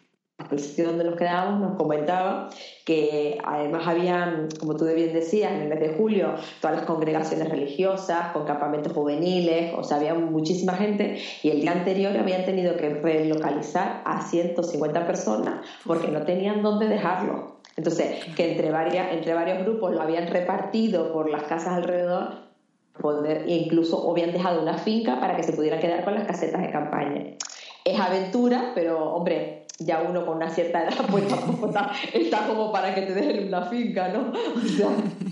el sitio donde nos quedábamos nos comentaba que además había, como tú bien decías, en el mes de julio todas las congregaciones religiosas con campamentos juveniles, o sea, había muchísima gente, y el día anterior habían tenido que relocalizar a ciento cincuenta personas porque no tenían dónde dejarlo. Entonces, que entre, varias, entre varios grupos lo habían repartido por las casas alrededor, poder, e incluso o habían dejado una finca para que se pudieran quedar con las casetas de campaña. Es aventura, pero hombre, ya uno con una cierta edad pues tampoco está, está como para que te dejen una finca, ¿no? O sea,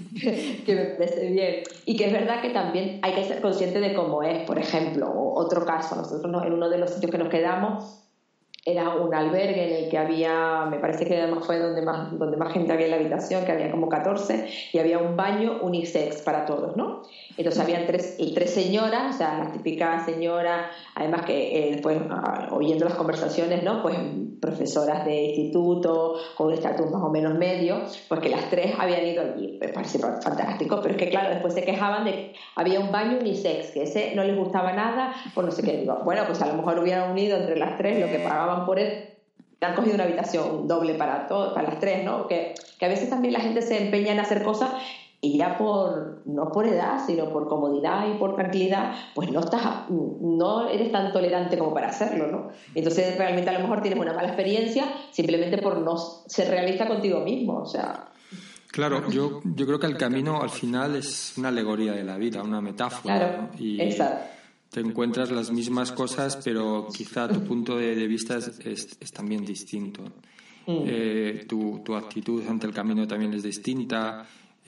que me parece bien. Y que es verdad que también hay que ser consciente de cómo es. Por ejemplo, otro caso, nosotros en uno de los sitios que nos quedamos era un albergue en el que había, me parece que además fue donde más, donde más gente había en la habitación, que había como catorce, y había un baño unisex para todos, ¿no? Entonces habían tres, tres señoras, o sea, la típica señora, además que eh, después oyendo las conversaciones, ¿no? Pues profesoras de instituto, con un estatus más o menos medio, pues que las tres habían ido allí. Me parece fantástico, pero es que claro, después se quejaban de que había un baño unisex, que ese no les gustaba nada, pues no sé qué. Digo, bueno, pues a lo mejor hubieran unido entre las tres lo que pagaban por él, han cogido una habitación doble para todo, para las tres, ¿no? Que, que a veces también la gente se empeña en hacer cosas y ya por, no por edad, sino por comodidad y por tranquilidad, pues no estás, no eres tan tolerante como para hacerlo, ¿no? Entonces realmente a lo mejor tienes una mala experiencia simplemente por no ser realista contigo mismo, o sea. Claro, yo, yo creo que el camino al final es una alegoría de la vida, una metáfora. Claro, ¿no? Y exacto. te encuentras las mismas cosas, pero quizá tu punto de, de vista es, es, es también distinto. mm. eh, tu, tu actitud ante el camino también es distinta,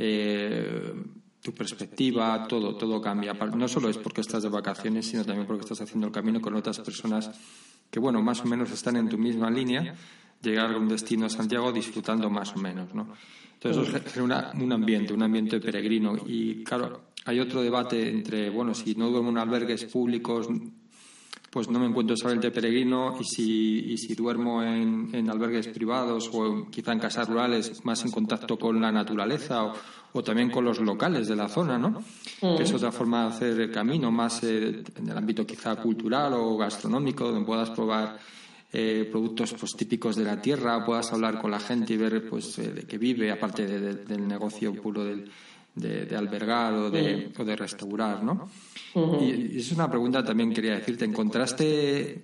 eh, tu perspectiva, todo, todo cambia. No solo es porque estás de vacaciones, sino también porque estás haciendo el camino con otras personas que, bueno, más o menos están en tu misma línea, llegar a un destino a Santiago disfrutando más o menos, ¿no? Entonces eso genera un ambiente, un ambiente peregrino. Y claro, hay otro debate entre, bueno, si no duermo en albergues públicos, pues no me encuentro solamente peregrino, y si, y si duermo en, en albergues privados o quizá en casas rurales, más en contacto con la naturaleza o, o también con los locales de la zona, ¿no? Mm. Que es otra forma de hacer el camino, más eh, en el ámbito quizá cultural o gastronómico, donde puedas probar eh, productos pues típicos de la tierra, puedas hablar con la gente y ver pues eh, de qué vive, aparte de, de, del negocio puro del De, de albergar o de, o de restaurar, ¿no? Uh-huh. Y, y es una pregunta también quería decirte. ¿Encontraste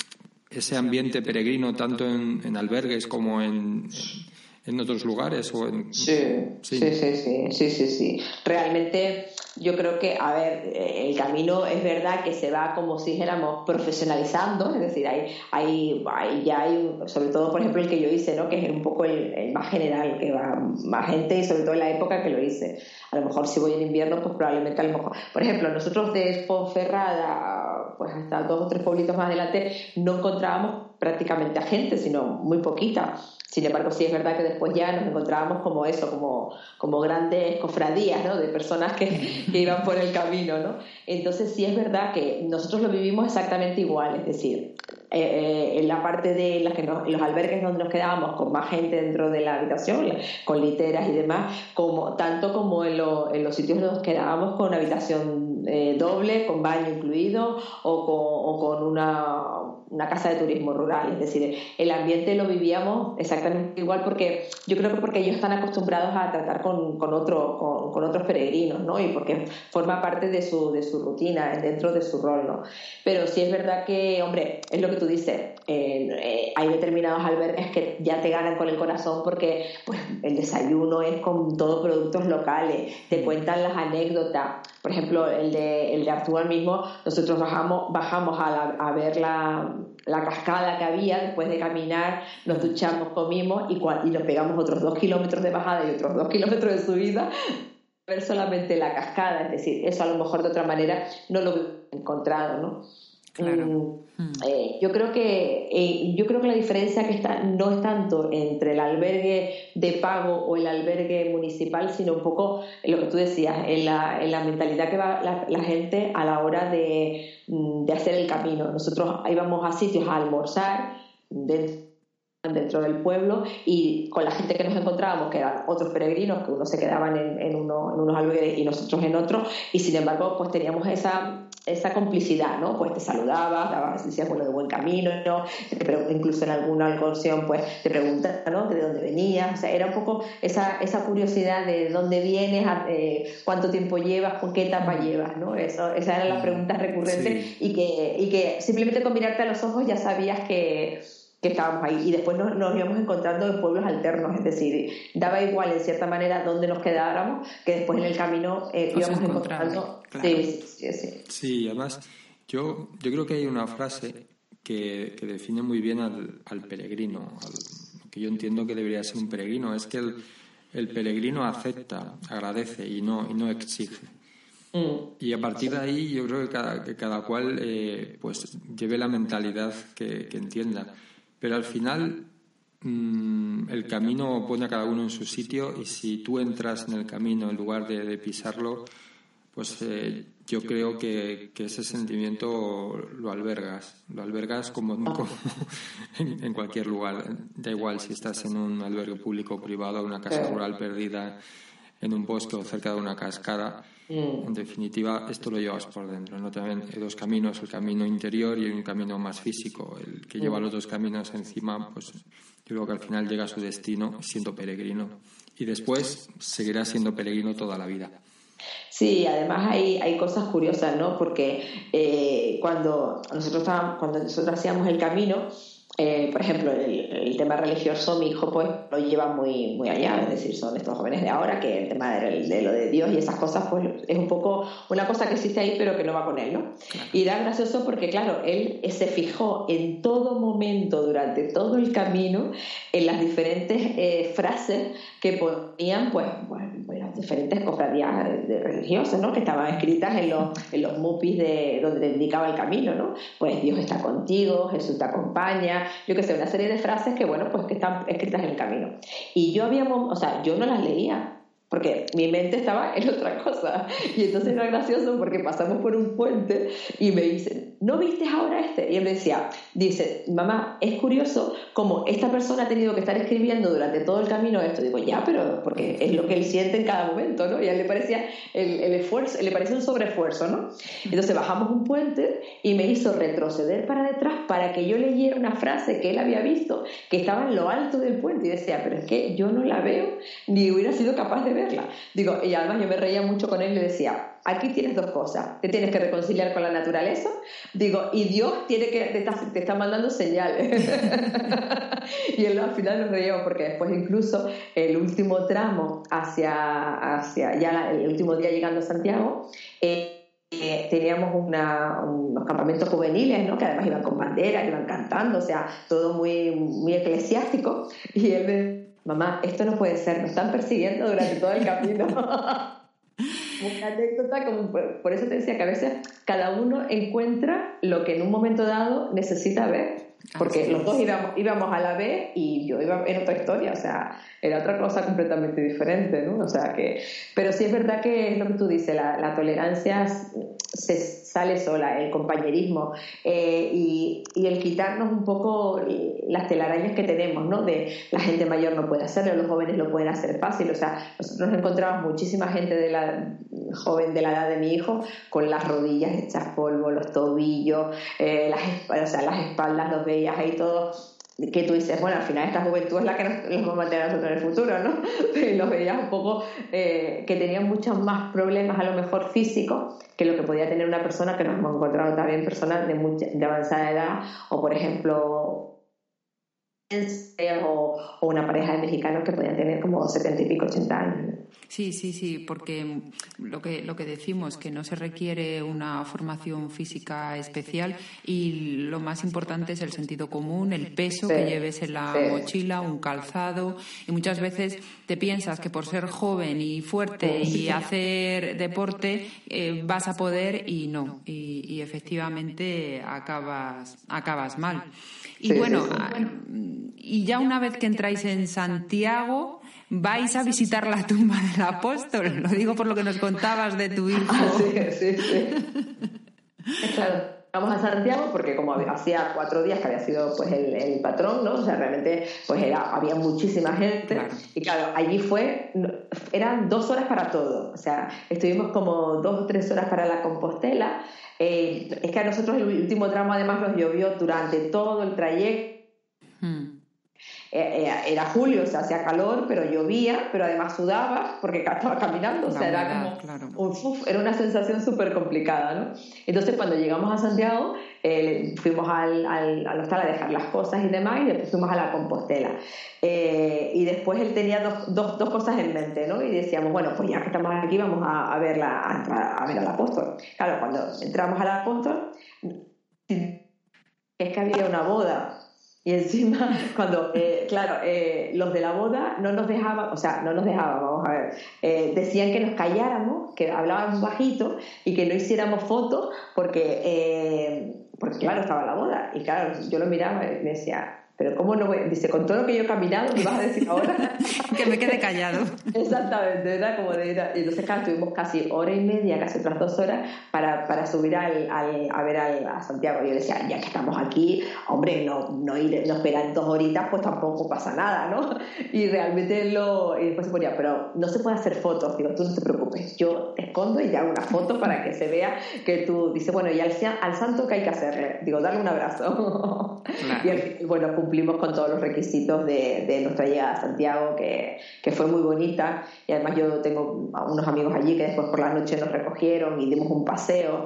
ese ambiente peregrino tanto en, en albergues como en, en otros lugares? O en... sí, sí, sí, sí, sí, sí, sí, sí. Realmente yo creo que, a ver, el camino es verdad que se va, como si dijéramos, profesionalizando, es decir, hay, hay, hay ya hay, un, sobre todo, por ejemplo, el que yo hice, ¿no? Que es un poco el, el más general, que va más gente, y sobre todo en la época que lo hice. A lo mejor si voy en invierno, pues probablemente a lo mejor, por ejemplo, nosotros de Ponferrada, pues hasta dos o tres pueblitos más adelante, no encontrábamos prácticamente a gente, sino muy poquita. Sin embargo, sí es verdad que después ya nos encontrábamos como eso, como, como grandes cofradías, ¿no? De personas que, que iban por el camino, ¿no? Entonces sí es verdad que nosotros lo vivimos exactamente igual, es decir, eh, eh, en la parte de las que nos, los albergues donde nos quedábamos con más gente dentro de la habitación, con literas y demás, como tanto como en, lo, en los sitios donde nos quedábamos con una habitación eh, doble, con baño incluido, o con, o con una, una casa de turismo rural. Es decir, el ambiente lo vivíamos exactamente igual, porque yo creo que porque ellos están acostumbrados a tratar con, con, otro, con, con otros peregrinos, ¿no? Y porque forma parte de su, de su rutina, dentro de su rol, ¿no? Pero sí es verdad que, hombre, es lo que tú dices, eh, eh, hay determinados albergues que ya te ganan con el corazón, porque pues el desayuno es con todos productos locales, te cuentan las anécdotas. Por ejemplo, el de, el de Artúa mismo, nosotros bajamos, bajamos a, la, a ver la, la cascada que había, después de caminar, nos duchamos, comimos y, y nos pegamos otros dos kilómetros de bajada y otros dos kilómetros de subida, ver solamente la cascada. Es decir, eso a lo mejor de otra manera no lo he encontrado, ¿no? Claro. Mm, eh, yo creo que eh, yo creo que la diferencia que está no es tanto entre el albergue de pago o el albergue municipal, sino un poco en lo que tú decías, en la, en la mentalidad que va la, la gente a la hora de, de hacer el camino. Nosotros íbamos a sitios a almorzar dentro dentro del pueblo, y con la gente que nos encontrábamos, que eran otros peregrinos, que unos se quedaban en, en, uno, en unos albergues y nosotros en otros, y sin embargo pues teníamos esa esa complicidad, ¿no? Pues te saludabas, dabas, decías, bueno, de buen camino, ¿no? Incluso en alguna ocasión pues te preguntan, ¿no? De dónde venías. O sea, era un poco esa, esa curiosidad de dónde vienes, eh, cuánto tiempo llevas, con qué etapa llevas, ¿no? Eso, esas eran las preguntas recurrentes, sí. y, que, y que simplemente con mirarte a los ojos ya sabías que que estábamos ahí, y después nos, nos íbamos encontrando en pueblos alternos, es decir, daba igual en cierta manera dónde nos quedáramos, que después en el camino eh, íbamos encontrando. Claro. Sí, sí, sí. Sí, además yo, yo creo que hay una frase que, que define muy bien al, al peregrino, al, que yo entiendo que debería ser un peregrino, es que el, el peregrino acepta, agradece y no, y no exige. Mm. Y a partir de ahí yo creo que cada, que cada cual eh, pues lleve la mentalidad que, que entienda. Pero al final mmm, el camino pone a cada uno en su sitio, y si tú entras en el camino en lugar de, de pisarlo, pues eh, yo creo que, que ese sentimiento lo albergas. Lo albergas como, como en, en cualquier lugar. Da igual si estás en un albergue público o privado, una casa rural perdida en un bosque o cerca de una cascada. En definitiva, esto lo llevas por dentro, ¿no? También hay dos caminos, el camino interior y un camino más físico. El que lleva los dos caminos encima, pues yo creo que al final llega a su destino siendo peregrino, y después seguirá siendo peregrino toda la vida. Sí, además hay, hay cosas curiosas, ¿no? Porque eh, cuando nosotros estábamos, cuando nosotros hacíamos el camino, Eh, por ejemplo, el, el tema religioso, mi hijo pues lo lleva muy, muy allá, es decir, son estos jóvenes de ahora que el tema de, de lo de Dios y esas cosas pues es un poco una cosa que existe ahí pero que no va con él, ¿no? Claro. Y era gracioso porque claro, él se fijó en todo momento durante todo el camino en las diferentes eh, frases que ponían pues, bueno, las diferentes cofradías de, de religiosas, ¿no? Que estaban escritas en los, en los mupis de donde te indicaba el camino, ¿no? Pues Dios está contigo, Jesús te acompaña, yo qué sé, una serie de frases que, bueno, pues que están escritas en el camino. Y yo había, o sea, yo no las leía, porque mi mente estaba en otra cosa. Y entonces era gracioso porque pasamos por un puente y me dicen, ¿no viste ahora este? Y él me decía, dice, mamá, es curioso cómo esta persona ha tenido que estar escribiendo durante todo el camino esto. Digo, ya, pero porque es lo que él siente en cada momento, ¿no? Y a él le parecía el, el esfuerzo, le parecía un sobreesfuerzo, ¿no? Entonces bajamos un puente y me hizo retroceder para detrás para que yo leyera una frase que él había visto que estaba en lo alto del puente y decía, pero es que yo no la veo ni hubiera sido capaz de ver. Digo, y además yo me reía mucho con él y le decía, aquí tienes dos cosas, te tienes que reconciliar con la naturaleza, digo, y Dios tiene que te está, te está mandando señales. Y él al final nos reíamos porque después incluso el último tramo hacia, hacia ya la, el último día llegando a Santiago, eh, Eh, teníamos una, unos campamentos juveniles, ¿no? Que además iban con banderas, iban cantando, o sea, todo muy, muy eclesiástico. Y él me mamá, esto no puede ser, nos están persiguiendo durante todo el camino. Una anécdota, como por, por eso te decía que a veces cada uno encuentra lo que en un momento dado necesita ver. Porque los dos íbamos, íbamos a la vez y yo iba en otra historia, o sea, era otra cosa completamente diferente, ¿no? O sea que, pero sí es verdad que es lo que tú dices, la, la tolerancia se sale sola, el compañerismo eh, y, y el quitarnos un poco las telarañas que tenemos, ¿no? De la gente mayor no puede hacerlo, los jóvenes lo pueden hacer fácil, o sea, nosotros nos encontramos muchísima gente de la joven de la edad de mi hijo con las rodillas hechas polvo, los tobillos, eh, las, o sea, las espaldas, los veías ahí todo, que tú dices, bueno, al final esta juventud es la que nos, nos va a mantener a nosotros en el futuro, ¿no? Y los veías un poco eh, que tenían muchos más problemas a lo mejor físicos que lo que podía tener una persona, que nos hemos encontrado también personas de, mucha, de avanzada edad, o por ejemplo o, o una pareja de mexicanos que podían tener como setenta y pico, ochenta años. Sí, sí, sí, porque lo que, lo que decimos, que no se requiere una formación física especial y lo más importante es el sentido común, el peso sí, que lleves en la sí. mochila, un calzado, y muchas veces te piensas que por ser joven y fuerte y hacer deporte eh, vas a poder y no, y, y efectivamente acabas, acabas mal. Y sí, bueno, sí, sí. y ya una vez que entráis en Santiago, vais a visitar la tumba del apóstol. Lo digo por lo que nos contabas de tu hijo. Ah, sí, sí, sí. Claro, vamos a Santiago porque como hacía cuatro días que había sido pues el, el patrón, ¿no? O sea, realmente pues era, había muchísima gente. Claro. Y claro, allí fue, eran dos horas para todo. O sea, estuvimos como dos o tres horas para la Compostela. Eh, es que a nosotros el último tramo además nos llovió durante todo el trayecto. Hmm. Era julio, o sea, hacía calor, pero llovía, pero además sudaba porque estaba caminando, o sea, era como claro. un, uf, era una sensación súper complicada, ¿no? Entonces, cuando llegamos a Santiago, eh, fuimos al, al, al hostal a dejar las cosas y demás, y después fuimos a la Compostela. Eh, y después él tenía dos, dos, dos cosas en mente, ¿no? Y decíamos, bueno, pues ya que estamos aquí, vamos a, a, verla, a, a ver al apóstol. Claro, cuando entramos al apóstol, es que había una boda. Y encima, cuando, eh, claro, eh, los de la boda no nos dejaban, o sea, no nos dejaban, vamos a ver, eh, decían que nos calláramos, que hablábamos bajito y que no hiciéramos fotos porque, eh, porque claro, estaba la boda. Y claro, yo lo miraba y me decía, pero ¿cómo no voy? Dice, con todo lo que yo he caminado, ¿me vas a decir ahora? Que me quede callado. Exactamente, era como de... Era. Y entonces, claro, tuvimos casi hora y media, casi otras dos horas, para, para subir al, al, a ver al, a Santiago. Y yo decía, ya que estamos aquí, hombre, no, no, ir, no esperar dos horitas, pues tampoco pasa nada, ¿no? Y realmente lo... Y después se ponía, pero no se puede hacer fotos. Digo, tú no te preocupes, yo te escondo y te hago una foto para que se vea que tú... Dice, bueno, y al, al santo, ¿qué hay que hacerle? Digo, darle un abrazo. Claro. Y el, bueno, cumplimos con todos los requisitos de, de nuestra llegada a Santiago, que, que fue muy bonita, y además yo tengo unos amigos allí que después por la noche nos recogieron y dimos un paseo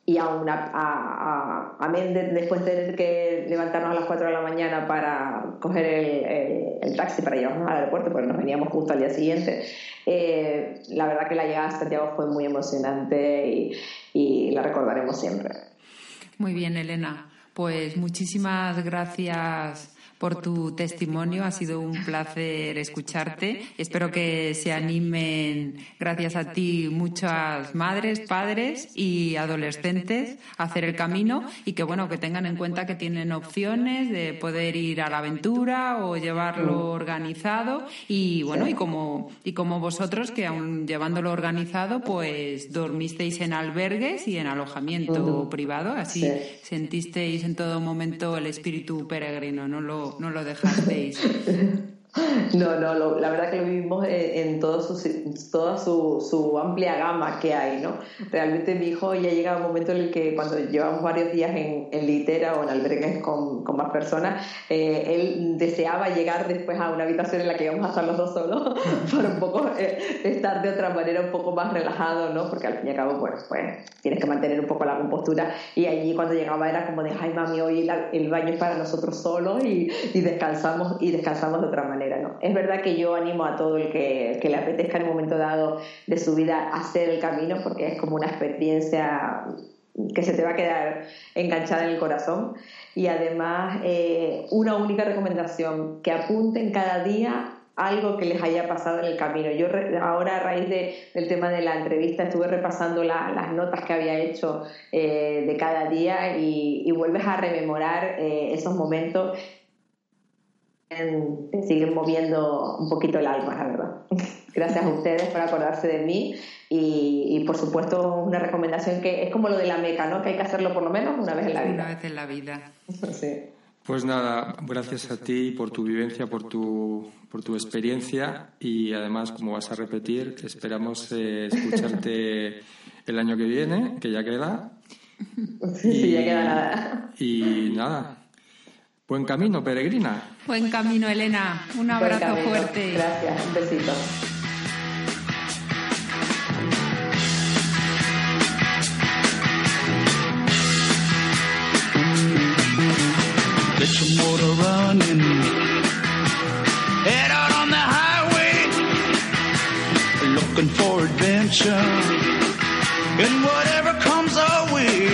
y aún a, a, a, a de, después de tener que levantarnos a las cuatro de la mañana para coger el, el, el taxi para llevarnos al aeropuerto, porque nos veníamos justo al día siguiente, eh, la verdad que la llegada a Santiago fue muy emocionante y, y la recordaremos siempre. Muy bien, Elena. Pues muchísimas gracias por tu testimonio. Ha sido un placer escucharte. Espero que se animen, gracias a ti, muchas madres, padres y adolescentes a hacer el camino y que, bueno, que tengan en cuenta que tienen opciones de poder ir a la aventura o llevarlo organizado y, bueno, y como, y como vosotros, que aun llevándolo organizado, pues dormisteis en albergues y en alojamiento uh-huh. privado. Así sí. Sentisteis en todo momento el espíritu peregrino, no lo no lo dejasteis. No, no, lo, la verdad que lo vivimos en, en todo su, toda su, su amplia gama que hay, ¿no? Realmente mi hijo ya llega un momento en el que cuando llevamos varios días en, en litera o en albergues con, con más personas, eh, él deseaba llegar después a una habitación en la que íbamos a estar los dos solos para un poco eh, estar de otra manera un poco más relajado, ¿no? Porque al fin y al cabo, bueno, pues tienes que mantener un poco la compostura y allí cuando llegaba era como de, ay mami, hoy la, el baño es para nosotros solos y, y descansamos y descansamos de otra manera. ¿No? Es verdad que yo animo a todo el que, que le apetezca en un momento dado de su vida hacer el camino, porque es como una experiencia que se te va a quedar enganchada en el corazón. Y además, eh, una única recomendación, que apunten cada día algo que les haya pasado en el camino. Yo re, ahora a raíz de, del tema de la entrevista estuve repasando la, las notas que había hecho eh, de cada día y, y vuelves a rememorar eh, esos momentos. Te siguen moviendo un poquito el alma, la verdad. Gracias a ustedes por acordarse de mí y, y por supuesto una recomendación que es como lo de la Meca, ¿no? Que hay que hacerlo por lo menos una vez en la vida. Una vez en la vida. Sí. Pues nada, gracias a ti por tu vivencia, por tu, por tu experiencia y además, como vas a repetir, esperamos eh, escucharte el año que viene, que ya queda. Sí, y, ya queda nada. Y nada. Buen camino, peregrina. Buen camino, Elena. Un abrazo fuerte. Gracias, un besito. Get your motor running. Head out on the highway. Looking for adventure. And whatever comes our way.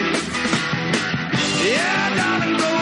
Yeah, darling, go.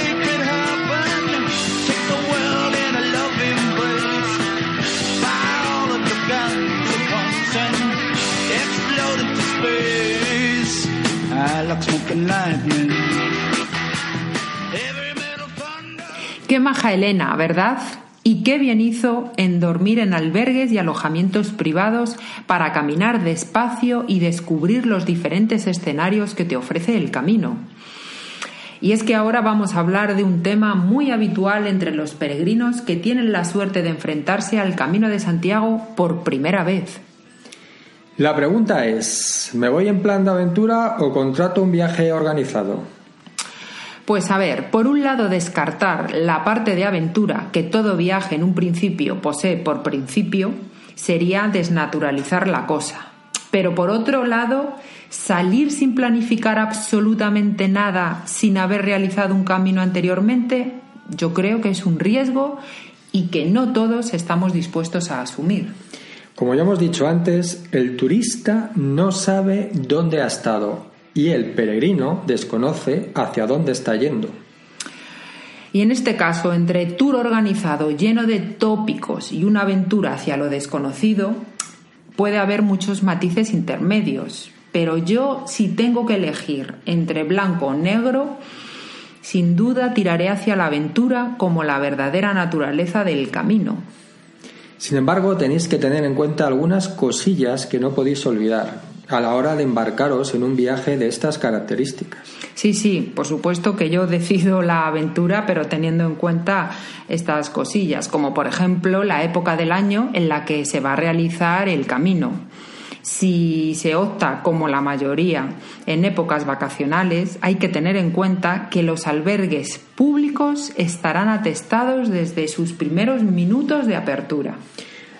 Qué maja Elena, ¿verdad? Y qué bien hizo en dormir en albergues y alojamientos privados para caminar despacio y descubrir los diferentes escenarios que te ofrece el camino. Y es que ahora vamos a hablar de un tema muy habitual entre los peregrinos que tienen la suerte de enfrentarse al Camino de Santiago por primera vez. La pregunta es, ¿me voy en plan de aventura o contrato un viaje organizado? Pues a ver, por un lado descartar la parte de aventura que todo viaje en un principio posee por principio sería desnaturalizar la cosa. Pero por otro lado, salir sin planificar absolutamente nada sin haber realizado un camino anteriormente, yo creo que es un riesgo y que no todos estamos dispuestos a asumir. Como ya hemos dicho antes, el turista no sabe dónde ha estado y el peregrino desconoce hacia dónde está yendo. Y en este caso, entre tour organizado lleno de tópicos y una aventura hacia lo desconocido, puede haber muchos matices intermedios. Pero yo, si tengo que elegir entre blanco o negro, sin duda tiraré hacia la aventura como la verdadera naturaleza del camino. Sin embargo, tenéis que tener en cuenta algunas cosillas que no podéis olvidar a la hora de embarcaros en un viaje de estas características. Sí, sí, por supuesto que yo decido la aventura, pero teniendo en cuenta estas cosillas, como por ejemplo la época del año en la que se va a realizar el camino. Si se opta, como la mayoría, en épocas vacacionales, hay que tener en cuenta que los albergues públicos estarán atestados desde sus primeros minutos de apertura.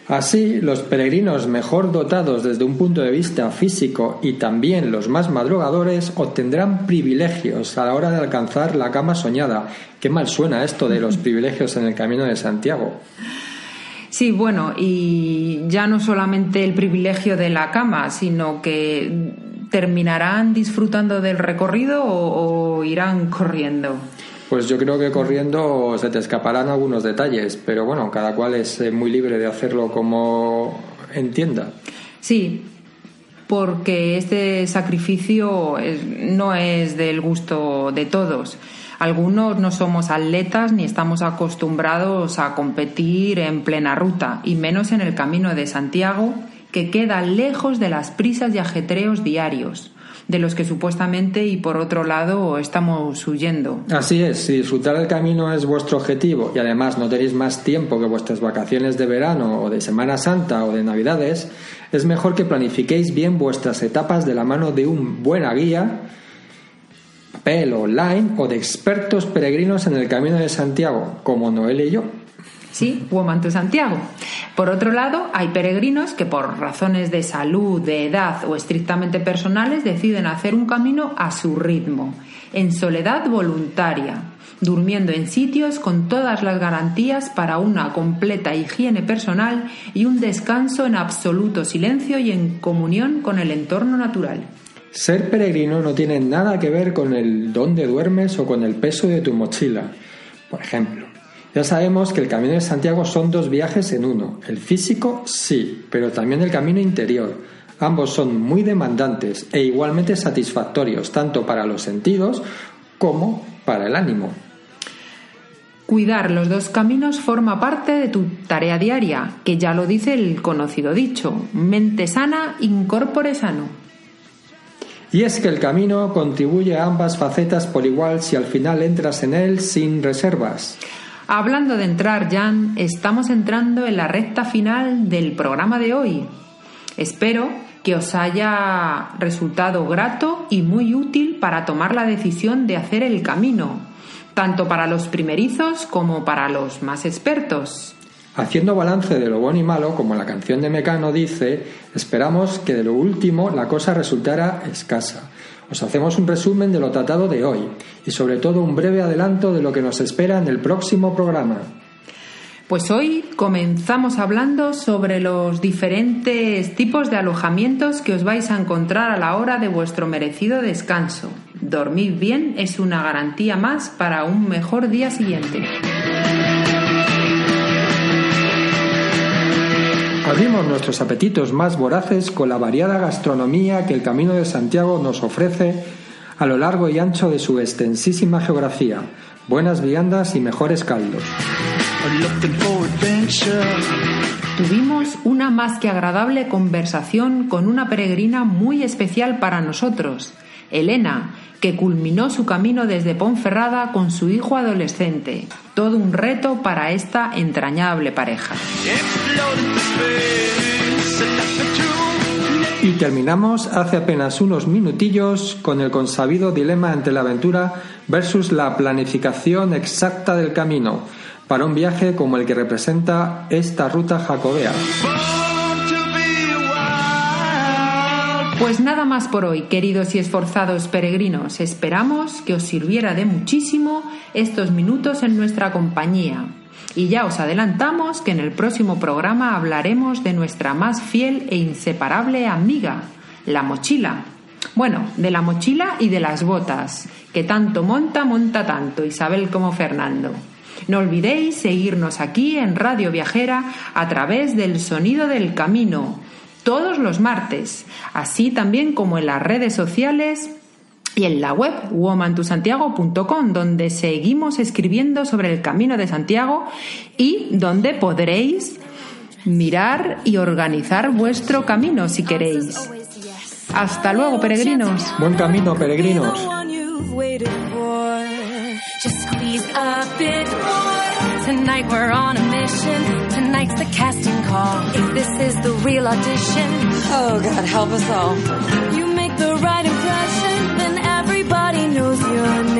Así, los peregrinos mejor dotados desde un punto de vista físico y también los más madrugadores obtendrán privilegios a la hora de alcanzar la cama soñada. Qué mal suena esto de los privilegios en el Camino de Santiago. Sí, bueno, y ya no solamente el privilegio de la cama, sino que terminarán disfrutando del recorrido o, o irán corriendo. Pues yo creo que corriendo se te escaparán algunos detalles, pero bueno, cada cual es muy libre de hacerlo como entienda. Sí, porque este sacrificio es, no es del gusto de todos. Algunos no somos atletas ni estamos acostumbrados a competir en plena ruta, y menos en el Camino de Santiago, que queda lejos de las prisas y ajetreos diarios, de los que supuestamente y por otro lado estamos huyendo. Así es, si disfrutar del camino es vuestro objetivo y además no tenéis más tiempo que vuestras vacaciones de verano o de Semana Santa o de Navidades, es mejor que planifiquéis bien vuestras etapas de la mano de un buena guía, papel online o de expertos peregrinos en el Camino de Santiago, como Noel y yo. Sí, Woman to Santiago. Por otro lado, hay peregrinos que por razones de salud, de edad o estrictamente personales deciden hacer un camino a su ritmo, en soledad voluntaria, durmiendo en sitios con todas las garantías para una completa higiene personal y un descanso en absoluto silencio y en comunión con el entorno natural. Ser peregrino no tiene nada que ver con el dónde duermes o con el peso de tu mochila. Por ejemplo, ya sabemos que el Camino de Santiago son dos viajes en uno. El físico sí, pero también el camino interior. Ambos son muy demandantes e igualmente satisfactorios, tanto para los sentidos como para el ánimo. Cuidar los dos caminos forma parte de tu tarea diaria, que ya lo dice el conocido dicho: mente sana, in corpore sano. Y es que el camino contribuye a ambas facetas por igual si al final entras en él sin reservas. Hablando de entrar, Jan, estamos entrando en la recta final del programa de hoy. Espero que os haya resultado grato y muy útil para tomar la decisión de hacer el camino, tanto para los primerizos como para los más expertos. Haciendo balance de lo bueno y malo, como la canción de Mecano dice, esperamos que de lo último la cosa resultara escasa. Os hacemos un resumen de lo tratado de hoy y sobre todo un breve adelanto de lo que nos espera en el próximo programa. Pues hoy comenzamos hablando sobre los diferentes tipos de alojamientos que os vais a encontrar a la hora de vuestro merecido descanso. Dormir bien es una garantía más para un mejor día siguiente. Abrimos nuestros apetitos más voraces con la variada gastronomía que el Camino de Santiago nos ofrece a lo largo y ancho de su extensísima geografía. Buenas viandas y mejores caldos. Tuvimos una más que agradable conversación con una peregrina muy especial para nosotros, Elena, que culminó su camino desde Ponferrada con su hijo adolescente. Todo un reto para esta entrañable pareja. Y terminamos hace apenas unos minutillos con el consabido dilema entre la aventura versus la planificación exacta del camino para un viaje como el que representa esta ruta jacobea. Pues nada más por hoy, queridos y esforzados peregrinos. Esperamos que os sirviera de muchísimo estos minutos en nuestra compañía. Y ya os adelantamos que en el próximo programa hablaremos de nuestra más fiel e inseparable amiga, la mochila. Bueno, de la mochila y de las botas, que tanto monta, monta tanto, Isabel como Fernando. No olvidéis seguirnos aquí en Radio Viajera a través del Sonido del Camino, todos los martes, así también como en las redes sociales y en la web woman to santiago punto com, donde seguimos escribiendo sobre el Camino de Santiago y donde podréis mirar y organizar vuestro camino si queréis. Hasta luego, peregrinos. Buen camino, peregrinos. Tonight we're on a mission. Tonight's the casting call. If this is the real audition, oh God, help us all. You make the right impression, then everybody knows you're